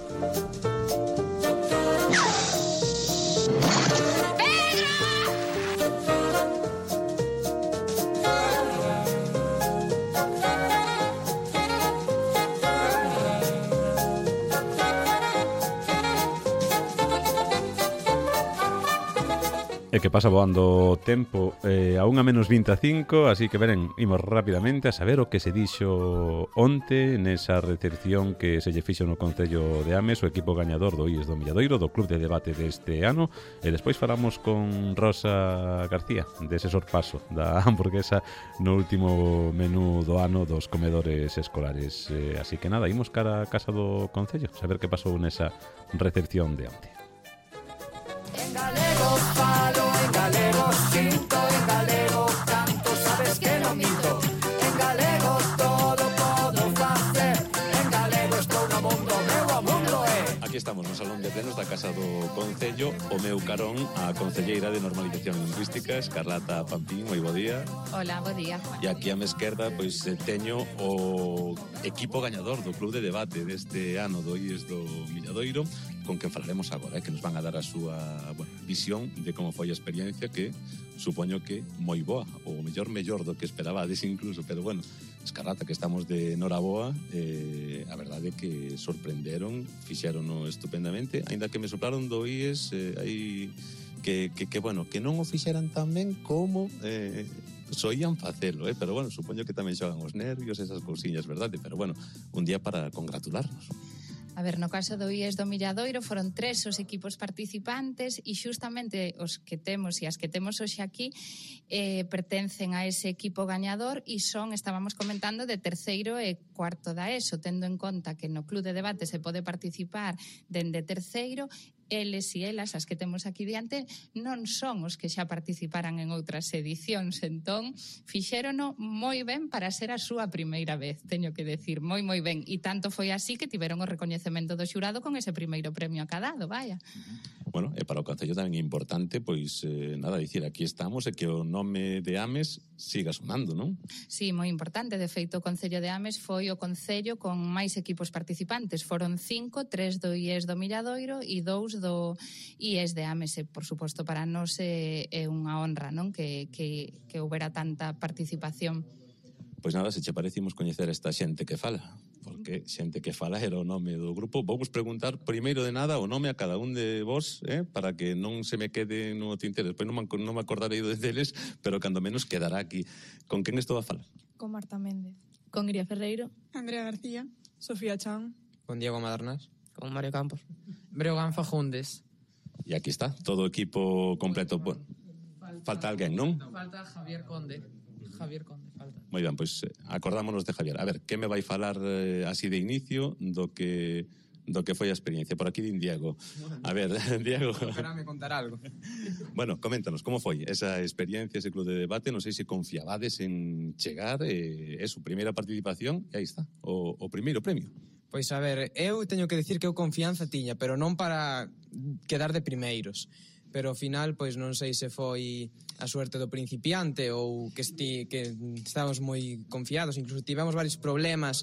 E que pasa voando o tempo a 1:25, así que veren, imos rapidamente a saber o que se dixo onte nesa recepción que se lle fixo no Concello de Ames, o equipo gañador do IES do Milladoiro, do Club de Debate deste ano, e despois falamos con Rosa García dese sorpaso da hamburguesa no último menú do ano dos comedores escolares. Así que nada, imos cara a casa do Concello, saber que pasou nesa recepción de onte. En galego falo, en galego sinto, en galego canto, sabes que non minto. En galego todo podo facer, en galego estou no mundo, meu o mundo é. Aquí estamos no Salón de Plenos da Casa do Concello, o meu carón a concelleira de Normalización Lingüística, Escarlata Pampín, moi bo día. Hola, bo día. E aquí a mi esquerda pois teño o equipo gañador do Club de Debate deste ano do IES do Milladoiro, con quen falaremos agora, que nos van a dar a súa visión de como foi a experiencia, que supoño que moi boa, ou mellor do que esperabades incluso, pero bueno, Escarlata, que estamos de noraboa, a verdade é que sorprenderon, fixérono estupendamente, aínda que me soplaron do IES, aí que bueno, que non o fixeran tan ben como soían facelo, pero bueno, supoño que tamén xogan os nervios, esas cousiñas, verdade? Pero bueno, un día para congratularnos. A ver, no caso do IES do Milladoiro foron 3 os equipos participantes e xustamente os que temos e as que temos hoxe aquí pertencen a ese equipo gañador e son, estábamos comentando, de terceiro e cuarto da ESO, tendo en conta que no Club de Debate se pode participar dende terceiro. Eles e elas, as que temos aquí diante, non son os que xa participaran en outras edicións, entón fixérono moi ben para ser a súa primeira vez, teño que decir, moi ben, e tanto foi así que tiveron o recoñecemento do xurado con ese primeiro premio acadado, vaya. Bueno, e para o Concello tamén é importante, pois, nada, dicir, aquí estamos e que o nome de Ames siga sonando, non? Sí, moi importante, de feito o Concello de Ames foi o concello con máis equipos participantes, foron 5, 3 do IES do Milladoiro e 2 do IES de Ames, por suposto para nós é unha honra, non? Que houbera tanta participación. Pois nada, se che parecimos coñecer esta xente que fala, porque xente que fala era o nome do grupo. Vou vos preguntar, primeiro de nada, o nome a cada un de vos, para que non se me quede no tintero. Despois non me acordarei deles, pero cando menos quedará aquí. Con quen estou a falar? Con Marta Méndez. Con Iria Ferreiro. Andrea García. Sofía Chan. Con Diego Madornas. con Mario Campos. Breogán Fagundes. E aquí está, todo o equipo completo. Bueno, falta alguén, non? Falta Javier Conde, falta. Moi ben, pois acordámonos de Javier. A ver, que me vai falar así de inicio do que foi a experiencia. Por aquí din Diego. A ver, Diego. Espérame contar algo. Bueno, coméntanos, como foi esa experiencia, ese club de debate? Non sei se confiabades en chegar, é súa primeira participación, e aí está, o primeiro premio. Pois a ver, eu teño que decir que eu confianza tiña, pero non para quedar de primeiros. Pero ao final, pois non sei se foi a suerte do principiante ou que estábamos moi confiados, incluso tivemos varios problemas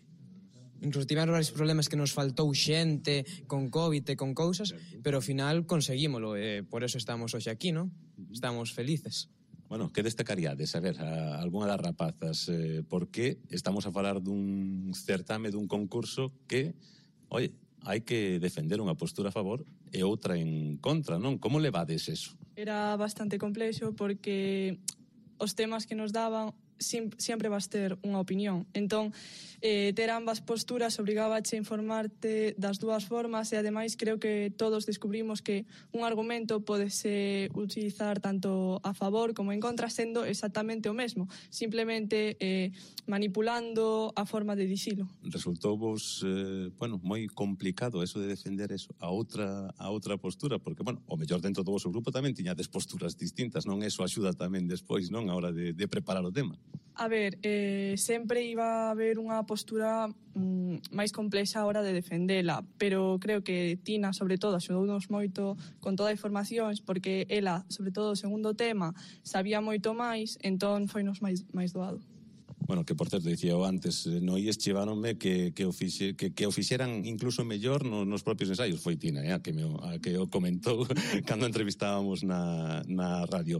que nos faltou xente con COVID e con cousas, pero ao final conseguímolo, e por eso estamos hoxe aquí, non? Estamos felices. Bueno, que destacaríades? A ver, a algunha das rapazas, por que estamos a falar dun certame, dun concurso que, oye, hai que defender unha postura a favor e outra en contra, non? Como levades eso? Era bastante complexo porque os temas que nos daban sempre vas ter unha opinión. Entón, ter ambas posturas obrigábache a informarte das dúas formas e, ademais, creo que todos descubrimos que un argumento podese utilizar tanto a favor como en contra, sendo exactamente o mesmo, simplemente manipulando a forma de dicilo. Resultou vos, moi complicado eso de defender eso, a outra postura, porque, o mellor dentro do vosso grupo tamén tiñades posturas distintas, non? Eso axuda tamén despois, non? A hora de preparar o tema. A ver, sempre iba a haber unha postura máis complexa a hora de defendela, pero creo que Tina, sobre todo, axudounos moito con toda a informacións, porque ela, sobre todo o segundo tema, sabía moito máis, entón foinos máis doado. Bueno, que por certo, dicía antes, no IES chiváronme que o fixeran incluso mellor nos propios ensaios. Foi Tina, a que o comentou cando entrevistábamos na radio.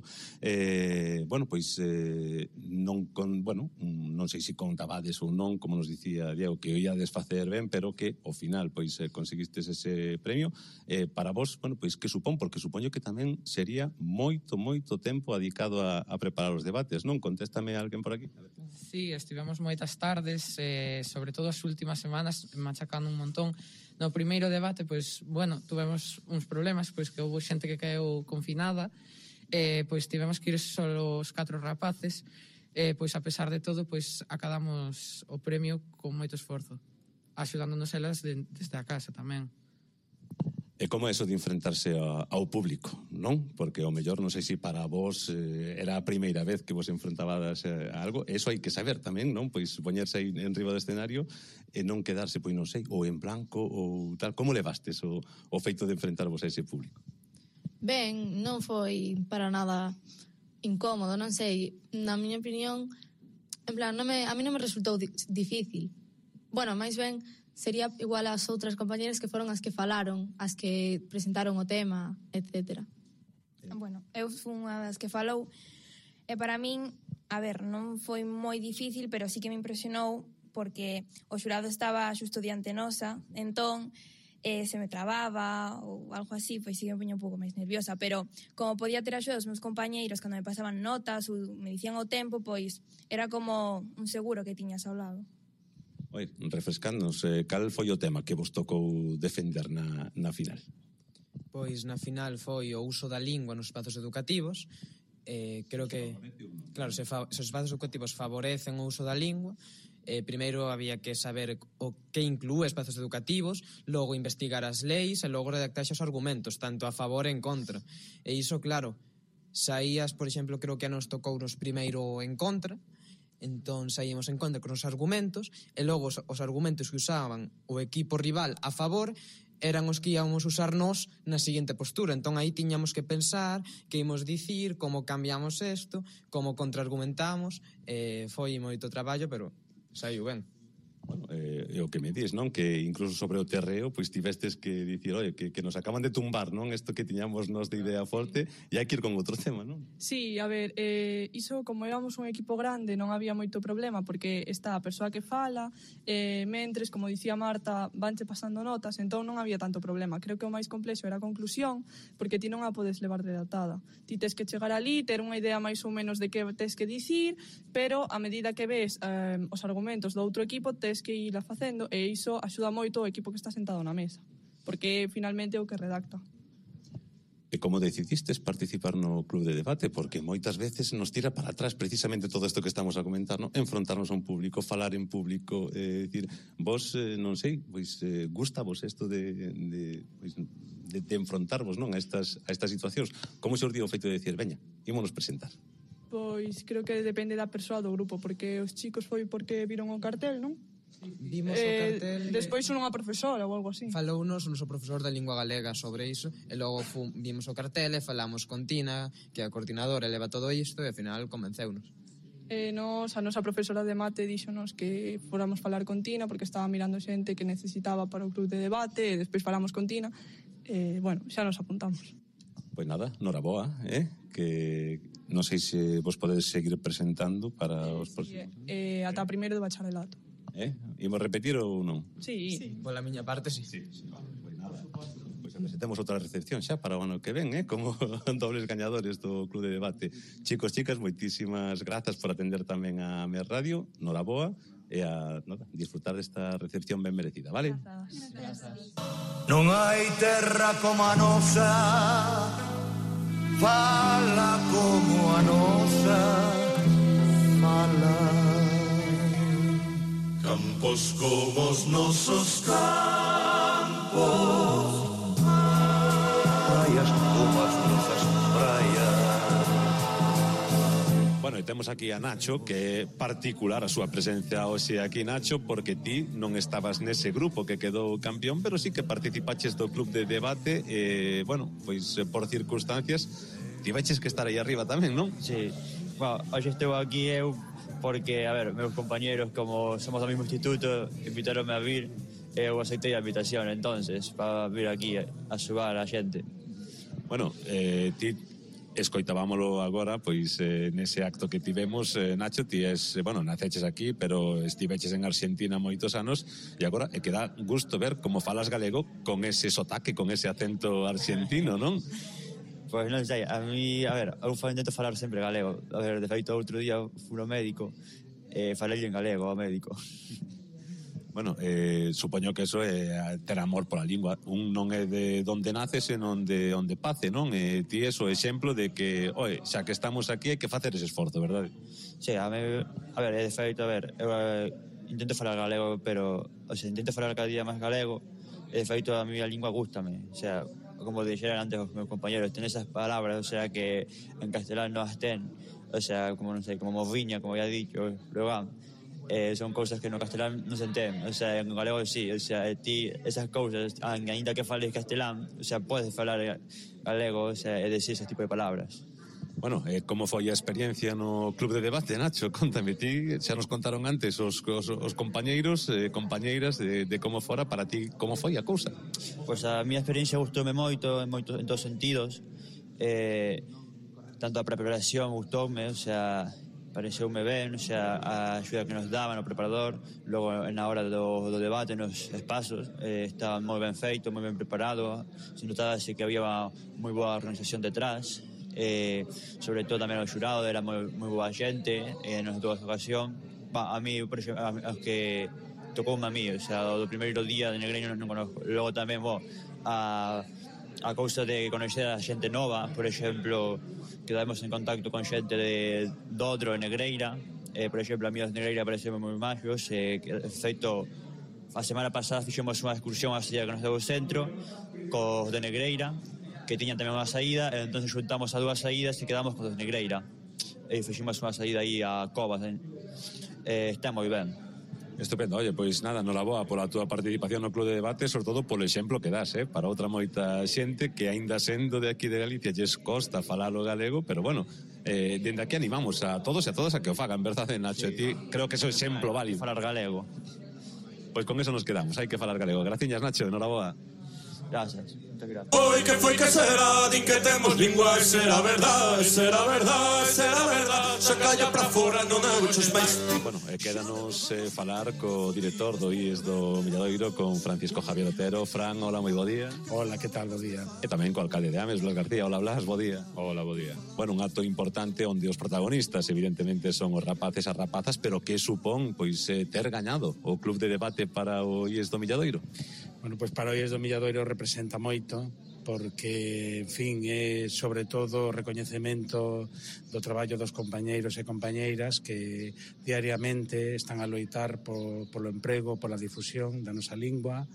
Non sei se contabades ou non, como nos dicía Diego, que o iades facer ben, pero que ao final conseguistes ese premio. Para vos, que supón? Porque supoño que tamén sería moito tempo dedicado a preparar os debates, non? Contéstame alguén por aquí. Sí, estivemos moitas tardes, sobre todo as últimas semanas, machacando un montón. No primeiro debate, tuvemos uns problemas, que houve xente que caeu confinada, tivemos que ir solo os 4 rapaces, a pesar de todo, acadamos o premio con moito esforzo, axudándonos elas desde a casa tamén. E como é eso de enfrentarse ao público, non? Porque ao mellor, non sei se para vos era a primeira vez que vos enfrentabades a algo, eso hai que saber tamén, non? Pois poñerse aí en riba do escenario e non quedarse, non sei, ou en blanco ou tal. Como levastes o feito de enfrentarvos a ese público? Ben, non foi para nada incómodo, non sei, na miña opinión, en plan, a mí non me resultou difícil. Bueno, máis ben sería igual as outras compañeras que foron as que falaron, as que presentaron o tema, etc. Bueno, eu fui unha das que falou, e para min, a ver, non foi moi difícil, pero sí que me impresionou, porque o xurado estaba xusto diante nosa, entón, se me trababa ou algo así, pois sí que me poña un pouco máis nerviosa, pero como podía ter axuda dos meus compañeiros cando me pasaban notas ou me dicían o tempo, pois era como un seguro que tiñas ao lado. Oi, refrescándonos, cal foi o tema que vos tocou defender na final? Pois na final foi o uso da lingua nos espazos educativos. Creo que, claro, se os espazos educativos favorecen o uso da lingua, primeiro había que saber o que inclúe espazos educativos, logo investigar as leis e logo redactar os argumentos, tanto a favor e en contra. E iso, claro, saías, por exemplo, creo que nos tocou nos primeiro en contra, entón saímos en contra con os argumentos e logo os argumentos que usaban o equipo rival a favor eran os que íamos usar nós na seguinte postura. Entón aí tiñamos que pensar que íamos dicir, como cambiamos isto, como contraargumentamos. Foi moito traballo, pero saiu ben. Bueno, é o que me dis, non? Que incluso sobre o terreo, pois tivestes que dicir, oye, que nos acaban de tumbar, non? Isto que tiñamos nos de idea forte, e hai que ir con outro tema, non? Sí, a ver, iso, como éramos un equipo grande, non había moito problema, porque está a persoa que fala, mentres, como dicía Marta, vanche pasando notas, entón non había tanto problema. Creo que o máis complexo era a conclusión, porque ti non a podes levar redactada. Ti tes que chegar ali, ter unha idea máis ou menos de que tes que dicir, pero a medida que ves os argumentos do outro equipo, tes tes que ir facendo, e iso axuda moito o equipo que está sentado na mesa, porque finalmente é o que redacta. E como decidistes participar no Club de Debate? Porque moitas veces nos tira para atrás precisamente todo isto que estamos a comentar, non? Enfrontarnos a un público, falar en público, decir, vos, non sei, pois gusta vos isto de enfrontarvos, non, a estas situacións. Como se os dio o feito de decir, veña, ímonos presentar? Pois creo que depende da persoa do grupo, porque os chicos foi porque viron o cartel, non? Vimos o cartel. Despois unha profesora ou algo así. Falounos o noso profesor da lingua galega sobre iso, e logo vimos o cartel e falamos con Tina, que é a coordinadora, leva todo isto, e ao final convenceunos. A nosa profesora de mate díxonos que fóramos falar con Tina, porque estaba mirando xente que necesitaba para o club de debate, e despois falamos con Tina, e, bueno, xa nos apuntamos. Pois nada, noraboa, que non sei se vos podedes seguir presentando para os próximos. Ata primeiro de bacharelato. Imos repetir ou non? Sí. Pola miña parte, sí. Pois nada. Pois temos outra recepción xa para o ano que ven, como dobles gañadores do Club de Debate. Chicos, chicas, moitísimas grazas por atender tamén a Mes Radio, noraboa, e a disfrutar desta recepción ben merecida, vale? Grazas. Non hai terra como a nosa, fala como a nosa, fala. Campos como os nosos campos, praias como as nosas praias. Bueno, e temos aquí a Nacho, que é particular a súa presencia hoxe aquí, Nacho, porque ti non estabas nese grupo que quedou campeón, pero sí que participaches do Club de Debate, e, bueno, pois por circunstancias tiveches que estar aí arriba tamén, non? Sí, bueno, hoxe estou aquí eu porque, a ver, meus compañeros, como somos do mesmo instituto, invitaronme a vir, e eu aceitei a invitación, entonces, para vir aquí a xogar a xente. Bueno, ti escoitábamolo agora, pois nese acto que tivemos, Nacho, ti naceches aquí, pero estiveches en Argentina moitos anos, e agora que dá gusto ver como falas galego con ese sotaque, con ese acento argentino, non? Pois non sei, a mí, a ver, eu intento falar sempre galego. A ver, de feito, outro día fui ao médico e falei en galego ao médico. Bueno, supoño que eso é ter amor pola lingua. Un non é de onde nace, senón de onde pace, non? Ti é o exemplo de que, xa que estamos aquí, hai que facer ese esforzo, verdade? Sí, a ver, de feito, eu intento falar galego, pero, intento falar cada día máis galego, e de feito a mí a lingua gústame, o sea, como dixeran antes os meus compañeros, ten esas palabras, o sea, que en castelán non as ten, o sea, como non sei, como moviña, como ya dicho, Logan, son cousas que no castelán non se entenden, o sea, en galego sí, o sea, ti esas cousas, ainda que fales castelán, o sea, podes falar galego, o sea, e decir ese tipo de palabras. Bueno, como foi a experiencia no Club de Debate, Nacho? Contame, ti xa nos contaron antes os compañeiros, compañeiras de como fora para ti, como foi a cousa? Pois a miña experiencia gustoume moito en todos sentidos, tanto a preparación gustoume, o sea, pareceume ben, o sea, a axuda que nos daban o preparador, logo na hora do debate nos espazos, estaba moi ben feito, moi ben preparado, se notaba que había moi boa organización detrás, sobre todo tamén o xurado era moi boa xente, nas dúas ocasión, a mí, por exemplo, os que tocoume a mí, o sea, do primeiro día de Negreira non conozco, logo tamén a cousa de conocer a xente nova, por exemplo, quedamos en contacto con xente de Dodro e Negreira, por exemplo, a mí os Negreira parecemos moi máximos, de feito, a semana pasada fixemos unha excursión a saída que nos deu o centro, cos de Negreira, que tiñan tamén unha saída, e entón xuntamos a dúas saídas e quedamos con os Negreira, e fixemos unha saída aí a Covas, está moi ben. Estupendo, oye, pois nada, noraboa pola túa participación no Club de Debate, sobre todo polo exemplo que das, para outra moita xente que aínda sendo de aquí de Galicia lles costa falar o galego, pero bueno, dende aquí animamos a todos e a todas a que o fagan, verdade, Nacho? E ti creo que é o exemplo válido. Falar galego. Pois con eso nos quedamos, hai que falar galego. Graciñas, Nacho, noraboa. Gracias, muchas gracias. Hoy que foi que será, din que temos lingua, e será verdad, será verdad, será verdad, xa calla pra fora, non é muchos máis. Bueno, quédanos falar co director do IES do Milladoiro, con Francisco Javier Otero. Fran, hola, moi bo día. Hola, que tal, bo día. E tamén co alcalde de Ames, Blas García. Hola, Blas, bo día. Hola, bo día. Bueno, un acto importante onde os protagonistas evidentemente son os rapaces, as rapazas, pero que supón pois ter gañado o club de debate para o IES do Milladoiro? Bueno, pois para o IES do Milladoiro representa moito, porque, en fin, é sobre todo o recoñecemento do traballo dos compañeiros e compañeiras que diariamente están a loitar polo emprego, pola difusión da nosa lingua,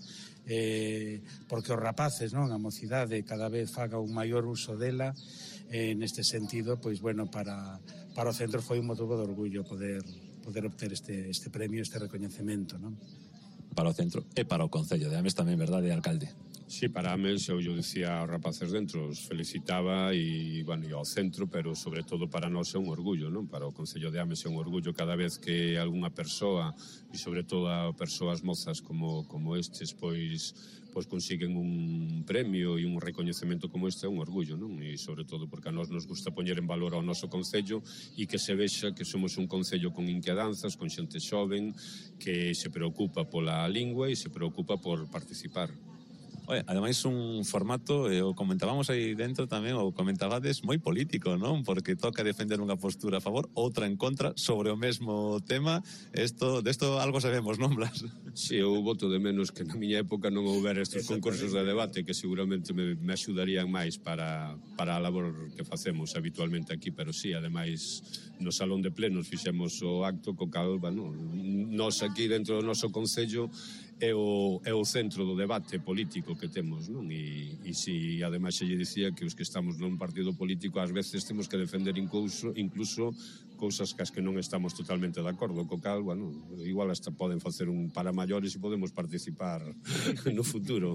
porque os rapaces, non, a mocidade cada vez faga un maior uso dela. Neste sentido, pois, bueno, para o centro foi un motivo de orgullo poder obter este premio, este recoñecemento, non? Para o centro e para o Concello de Ames tamén, verdade, alcalde? Sí, para Ames, eu dicía aos rapaces dentro, os felicitaba e ao centro, pero sobre todo para nós é un orgullo, non? Para o Concello de Ames é un orgullo cada vez que algunha persoa, e sobre todo a persoas mozas como estes, pois consiguen un premio e un recoñecemento como este, é un orgullo, non? E sobre todo porque a nós nos gusta poñer en valor ao noso concello e que se vexa que somos un concello con inquedanzas, con xente xoven que se preocupa pola lingua e se preocupa por participar. Oye, ademais un formato, o comentábamos aí dentro tamén, ou comentabades, moi político, non? Porque toca defender unha postura a favor, outra en contra, sobre o mesmo tema. Desto algo sabemos, non, Blas? Si, eu voto de menos que na miña época non houbera estes concursos de debate que seguramente me axudarían máis para a labor que facemos habitualmente aquí, pero sí, ademais, no Salón de Plenos fixemos o acto co cal, bueno, nós aquí dentro do noso concello é o centro do debate político que temos, non? E si ademais se lle dicía que os que estamos nun partido político ás veces temos que defender incluso cousas cas que non estamos totalmente de acordo, co cal, bueno, igual hasta poden facer un para maiores e podemos participar no futuro.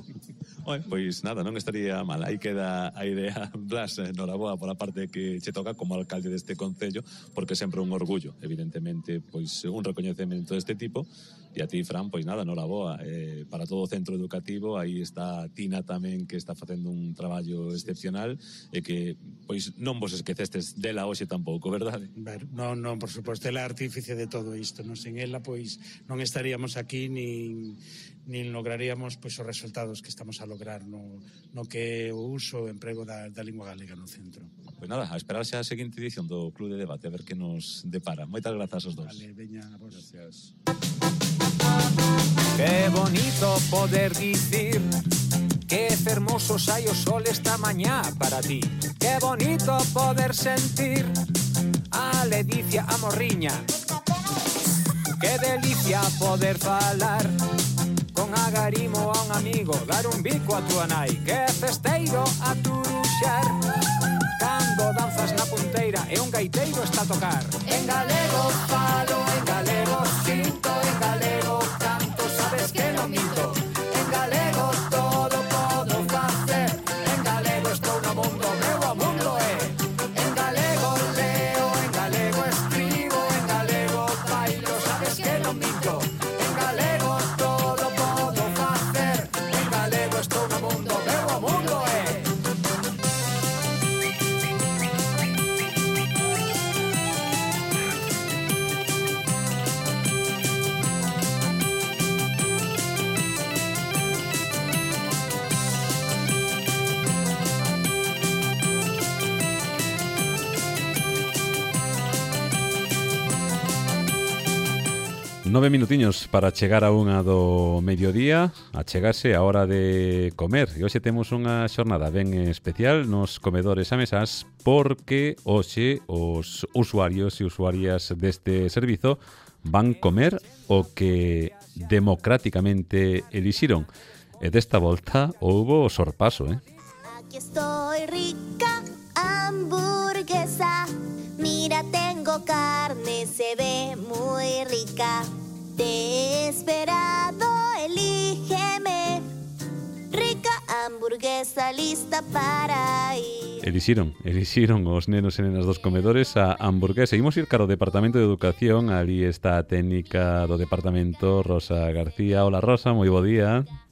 Pois nada, non estaría mal. Aí queda a idea, Blas, noraboa pola parte que che toca como alcalde deste concello, porque sempre un orgullo, evidentemente, pois un recoñecemento deste tipo. E a ti, Fran, pois nada, noraboa. Para todo o centro educativo, aí está Tina tamén, que está facendo un traballo excepcional e que, pois, non vos esquecestes dela hoxe tampouco, verdade? Non, por suposto, ela é artífice de todo isto, non? Sen ela, pois, non estaríamos aquí nin lograríamos, pois, os resultados que estamos a lograr no que é o uso e o emprego da lingua galega no centro. Pois nada, a esperar xa a seguinte edición do Club de Debate, a ver que nos depara. Moitas grazas aos dous. Vale, veña, a vos. Gracias. Qué bonito poder dicir que fermoso sai o sol esta mañá para ti. Qué bonito poder sentir a ledicia a morriña. Qué delicia poder falar con agarimo a un amigo, dar un bico a túa nai. Qué festeiro a turuxar cando danzas na punteira e un gaiteiro está a tocar. En galego falo, en galego sinto, en galego canto, sabes que non minto. En galego todo podo facer, en galego estou no mundo, meu o mundo é. En galego leo, en galego escribo, en galego bailo, sabes que non minto. En galego todo podo facer, en galego estou no mundo, meu o mundo é. Nove minutiños para chegar a unha do mediodía, a chegarse a hora de comer. E hoxe temos unha xornada ben especial nos comedores amesás, porque hoxe os usuarios e usuarias deste servizo van comer o que democráticamente elixiron. E desta volta houbo sorpaso, Aquí estoy rica, hamburguesa. Mira, tengo carne, se ve muy rica. Te he esperado, elígeme. Rica hamburguesa lista para ir. Elixiron os nenos e nenas dos comedores a hamburguesa. Imos ir cara ao Departamento de Educación. Ali está a técnica do departamento, Rosa García. Hola, Rosa, moi bo día.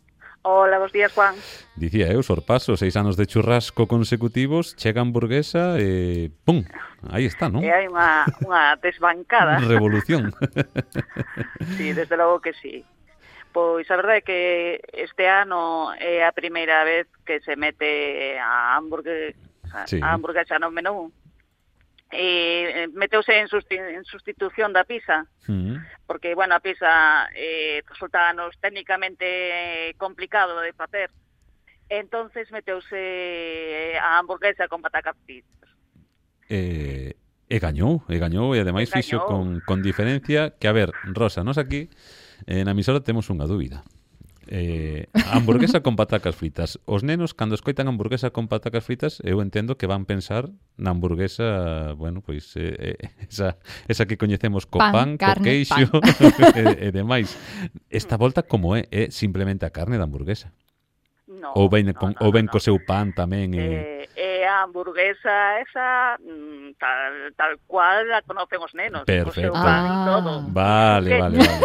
Hola, bos días, Juan. Dicía eu, sorpaso, 6 anos de churrasco consecutivos, chega a hamburguesa e pum, aí está, non? E hai unha desbancada. Revolución. Sí, desde logo que sí. Pois a verdade é que este ano é a primeira vez que se mete a hamburguesa no menú. E meteuse en sustitución da pizza, porque, bueno, a pizza resulta-nos técnicamente complicado de facer. Entonces meteuse a hamburguesa con patacas fritas. E gañou, e ademais fixo con diferencia que, a ver, Rosa, nos aquí na emisora temos unha dúbida. Hamburguesa con patacas fritas. Os nenos, cando escoitan hamburguesa con patacas fritas, eu entendo que van pensar na hamburguesa, bueno, pois esa que coñecemos co pan, co queixo e demais. Esta volta como é? É simplemente a carne da hamburguesa? No, ou ven co seu pan tamén? É a hamburguesa esa tal cual la conocen os nenos. Perfecto. O seu pan e todo. Vale.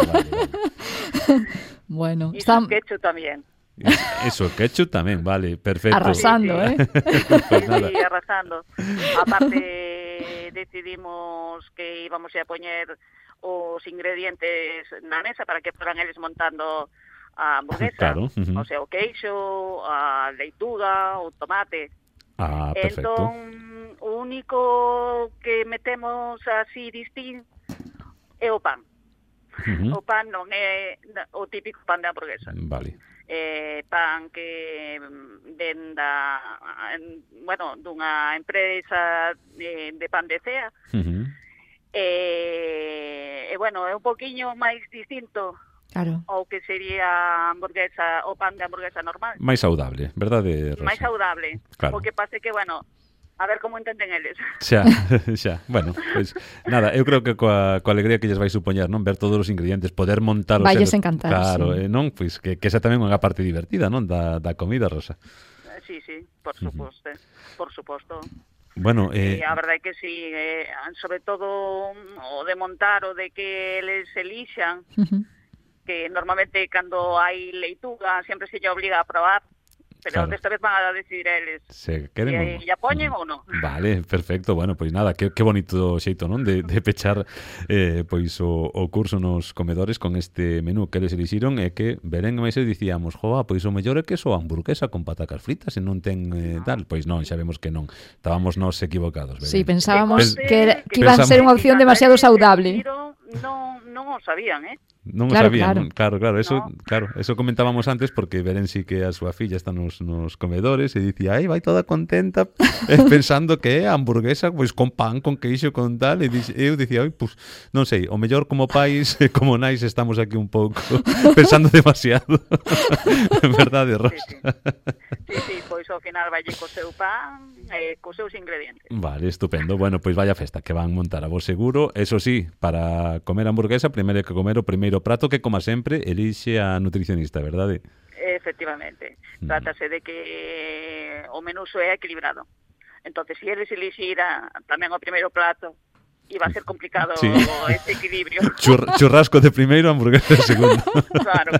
Bueno, y su ketchup tamén. Eso, ketchup tamén, vale, perfecto. Arrasando, Pues sí, arrasando. Aparte, decidimos que íbamos a poñer os ingredientes na mesa para que fueran eles montando a hamburguesa. Claro. O sea, o queixo, a leituga, o tomate. Perfecto. Entón, o único que metemos así distinto é o pan. O pan non é o típico pan de hamburguesa. Vale. Pan que venda, bueno, dunha empresa de pan de cea. Bueno, é un poquinho máis distinto ao que sería hamburguesa, o pan de hamburguesa normal. Máis saudable, verdade, Rosa? Máis saudable. Claro. O que pase que, bueno, a ver como entenden eles. Xa. Bueno, pois nada, eu creo que coa alegría que lles vai supoñer, non, ver todos os ingredientes, poder montar os Valles encantar. Claro, sí. Non, pois que esa tamén é unha parte divertida, non, da comida, Rosa. Sí, por suposto. Por suposto. Bueno, a verdade é que sí, sobre todo o de montar o de que eles elixan, que normalmente cando hai leituga sempre se lle obliga a probar. Pero desta vez van a decidir eles se queren e a poñen ou non. Vale, perfecto. Bueno, pois nada, que bonito xeito, non? De pechar pois o curso nos comedores con este menú que eles elixiron e que Belén e máis dicíamos, pois o mellor é que só hamburguesa con patacas fritas e non ten tal. Pois non, xa vemos que non. Estábamos nos equivocados, Belén. Sí, pensábamos que iban a ser unha opción demasiado saudable. Non o sabían, Non o sabían, claro, eso comentábamos antes porque Belén sí que a súa filla está nos comedores e dicía, vai toda contenta pensando que é hamburguesa pois con pan, con queixo, con tal, e eu dicía, pois non sei, o mellor como pais e como nais estamos aquí un pouco pensando demasiado. Verdade, Rosa? Sí, pois ao final vai co seu pan e cos seus ingredientes. Vale, estupendo. Bueno, pois vaya festa que van montar a vos seguro. Eso sí, para comer hamburguesa, primeiro hai que comer o primeiro prato que, como sempre, elixe a nutricionista, verdade? Efectivamente. Trátase de que o menú é equilibrado. Entonces, se eles elixira tamén o primeiro plato, iba a ser complicado ese equilibrio. Churrasco de primeiro, hamburguesa de segundo. Claro.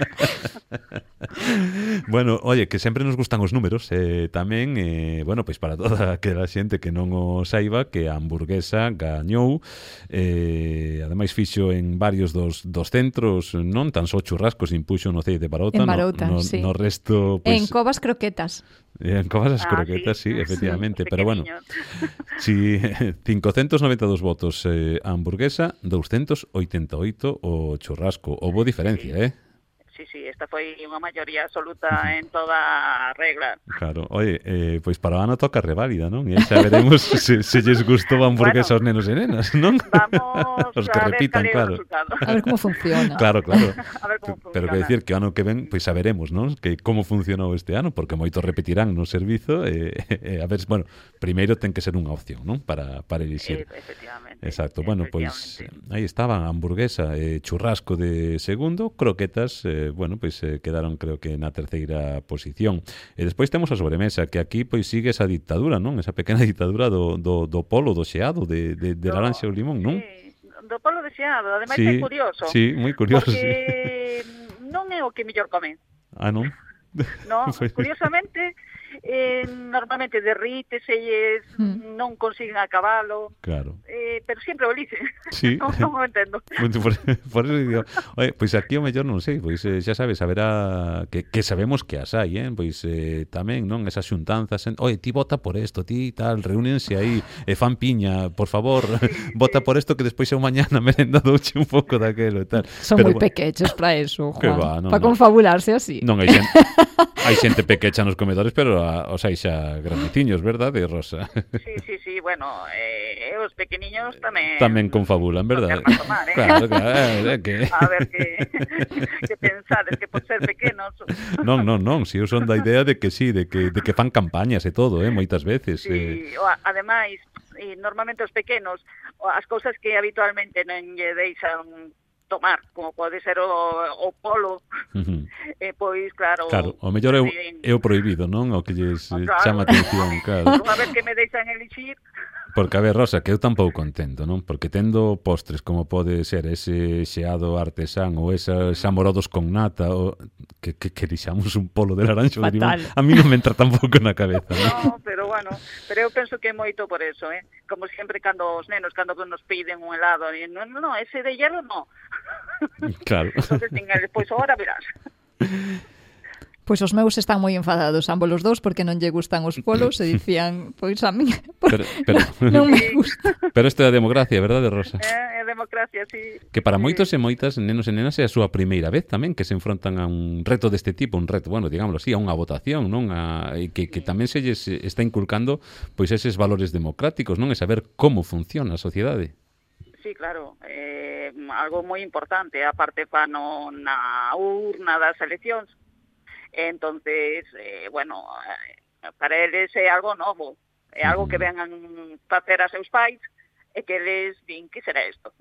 Bueno, oye, que sempre nos gustan os números tamén, bueno, pois para toda aquela xente que non o saiba, que a hamburguesa gañou, ademais fixo en varios dos centros, non tan só churrascos, impuxo no Cei de Barouta, sí. No resto... Pues, en Covas croquetas. En Covas as croquetas, sí, efectivamente, pero bueno, si 592 votos a hamburguesa, 288 o churrasco, houbo diferencia, Sí, esta foi unha maioría absoluta en toda a regla. Claro, oye, pois para o ano toca reválida, non? E xa veremos se lles gustou a hamburguesa aos nenos e nenas, non? Vamos os que repitan, claro. A ver como funciona. Claro. A ver como funciona. Pero que decir que o ano que ven, pois saberemos, non? Que como funcionou este ano, porque moitos repetirán no servizo, a ver, bueno, primeiro ten que ser unha opción, non? Para elixir. Efectivamente. Exacto, bueno, pois aí estaban hamburguesa e churrasco de segundo, croquetas, bueno, pois quedaron creo que na terceira posición. E despois temos a sobremesa, que aquí pois sigue esa dictadura, non? Esa pequena dictadura do polo, do xeado, de laranxa ou limón, non? Do polo de xeado, ademais é curioso. Sí, moi curioso. Porque non é o que mellor come. Non? No, curiosamente, normalmente derrítese, non consiguen acabalo. Claro. Pero sempre o elixe. Sí. Non o entendo. Por eso digo, oye, pois aquí o mellor non sei, pois xa sabes, haberá que sabemos que as hai, pois tamén, non, esas xuntanzas, oye, ti vota por esto, ti tal, reúnense aí, fan piña, por favor, vota por esto que despois eu mañana merenda douche un pouco daquelo e tal. Son moi pequechos para eso, Juan, para confabularse así. Non, hai xente pequecha nos comedores, pero os hai xa grandeciños, verdade, Rosa? Sí, bueno, os pequeniños tamén confabulan, verdade? Tomar, Claro, que... A ver, que pensades que por ser pequenos... Non, si eu son da idea de que sí, de que fan campañas e todo, moitas veces. Sí, ademais, normalmente os pequenos, as cousas que habitualmente non lle deixan tomar, como pode ser o polo, pois, claro... Claro, o mellor é o prohibido, non? O que lles chama atención, claro. Unha vez que me deixan elixir... Porque, a ver, Rosa, que eu tampouco contento, non? Porque tendo postres como pode ser ese xeado artesán ou esos amorodos con nata, ou que dixamos un polo de laranxo de limón, a mí non me entra tampouco na cabeza, non? No, pero bueno, pero eu penso que é moito por eso, Como sempre cando os nenos, cando nos piden un helado, no, ese de hierro no. Claro. Entonces, pois agora verás. Pois os meus están moi enfadados, ambos os dous, porque non lle gustan os polos e dicían, pois a mí pero non me gusta. Pero isto é a democracia, verdade, Rosa? É a democracia, sí. Que para moitos e moitas nenos e nenas é a súa primeira vez tamén que se enfrontan a un reto deste tipo, un reto, bueno, digámoslo así, a unha votación, non? E que tamén se lles está inculcando pois eses valores democráticos, non? E saber como funciona a sociedade. Sí, claro, algo moi importante, aparte fano na urna das eleccións. Entonces, bueno, para eles é algo novo, é algo que ven a facer a seus pais e que eles din, que será isto?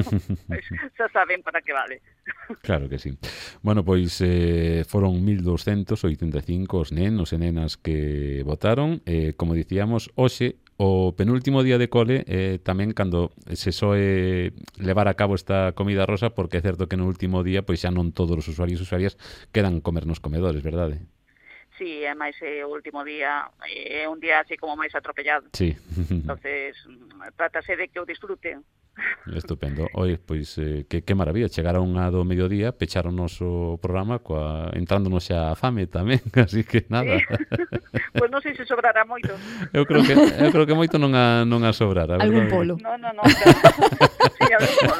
Xa saben para que vale. Claro que sí. Bueno, pois foron 1285 os nenos e nenas que votaron, como dicíamos, hoxe o penúltimo día de cole, tamén cando se soe levar a cabo esta comida rosa, porque é certo que no último día pois xa non todos os usuarios e usuarias quedan comer nos comedores, verdade? Sí, é máis o último día, é un día así como máis atropellado. Sí. Entonces, trátase de que o disfruten. Estupendo. Oi, pois que maravilla, chegaron a do mediodía, pecharon o noso programa entrándonos xa a fame tamén, así que nada. Sí. Pois non sei se sobrará moito. Eu creo que moito non a sobrar. Algún polo. No, sí, algún polo.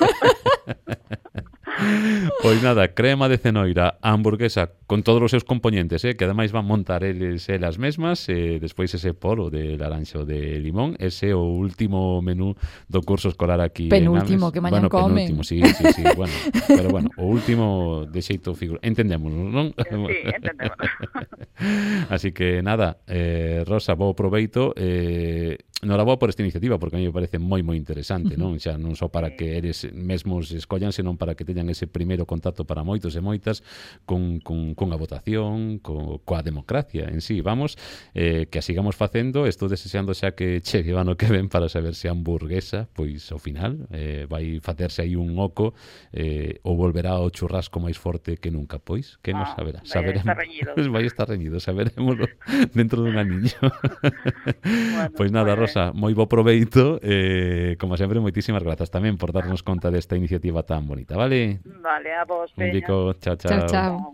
Pois nada, crema de cenoira, hamburguesa con todos os seus componentes, que ademais van montar elas mesmas, despois ese polo de laranxo de limón, ese o último menú do curso escolar aquí penúltimo, que mañan come. Penúltimo, sí, bueno, pero bueno, o último de xeito figura, entendémonos, non? Sí, entendémonos. Así que nada, Rosa, bo proveito, noraboa por esta iniciativa, porque a mí me parece moi interesante, non? Xa non só para que eles mesmos escollan, senón para que teñan ese primeiro contacto para moitos e moitas con a votación, coa democracia en sí. Vamos, que a sigamos facendo. Estou desexando xa que chegue o ano que ven para saber se a hamburguesa, pois ao final vai facerse aí un oco, ou volverá o churrasco máis forte que nunca, pois que nos saberá. Vai estar reñido, saberemos dentro dun aniño. Bueno, pois nada, Rosa, moi bo proveito, como sempre, moitísimas grazas tamén por darnos conta desta iniciativa tan bonita, vale? Vale, a vos, Peña. Un bico, chao. Chao.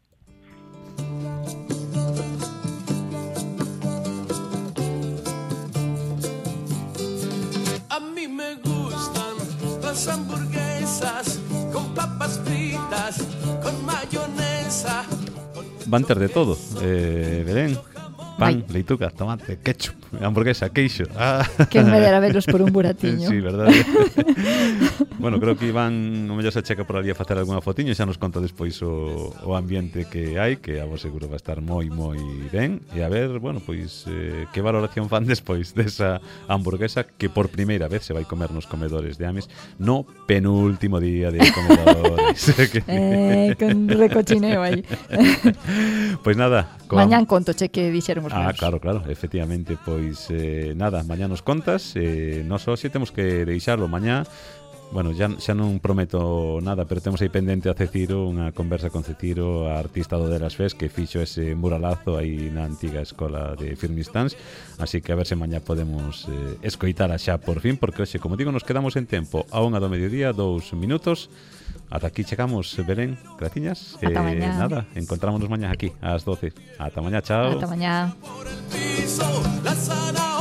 A mí me gustan las hamburguesas con papas fritas, con mayonesa. Van ter de todo, Belén. Pan, leituga, tomate, ketchup, hamburguesa, queixo. Que me dera veros por un buratiño. Sí, verdade. Bueno, creo que Iván o mellor se checa por ali a facer algunha fotiño, xa nos conta despois o ambiente que hai, que a vos seguro va a estar moi ben. E a ver, bueno, pois que valoración fan despois desa hamburguesa que por primeira vez se vai comer nos comedores de Ames no penúltimo día de comedores. Con recochineo aí. Pois nada, mañán conto che que dixeron os meus. Claro, efectivamente, pois nada, mañá nos contas, nós hoxe temos que deixarlo mañá. bueno, xa non prometo nada, pero temos aí pendente a Ceciro, unha conversa con Ceciro, a artista do Delas Fes, que fixo ese muralazo aí na antiga escola de Firmistans, así que a ver se mañá podemos escoitala xa por fin, porque hoxe, como digo, nos quedamos en tempo a 1 do mediodía, 2 minutos. Ata aquí chegamos, Belén, graciñas. Ata mañá. Nada, encontrámonos mañá aquí ás 12. Ata mañá, chao. Ata mañá.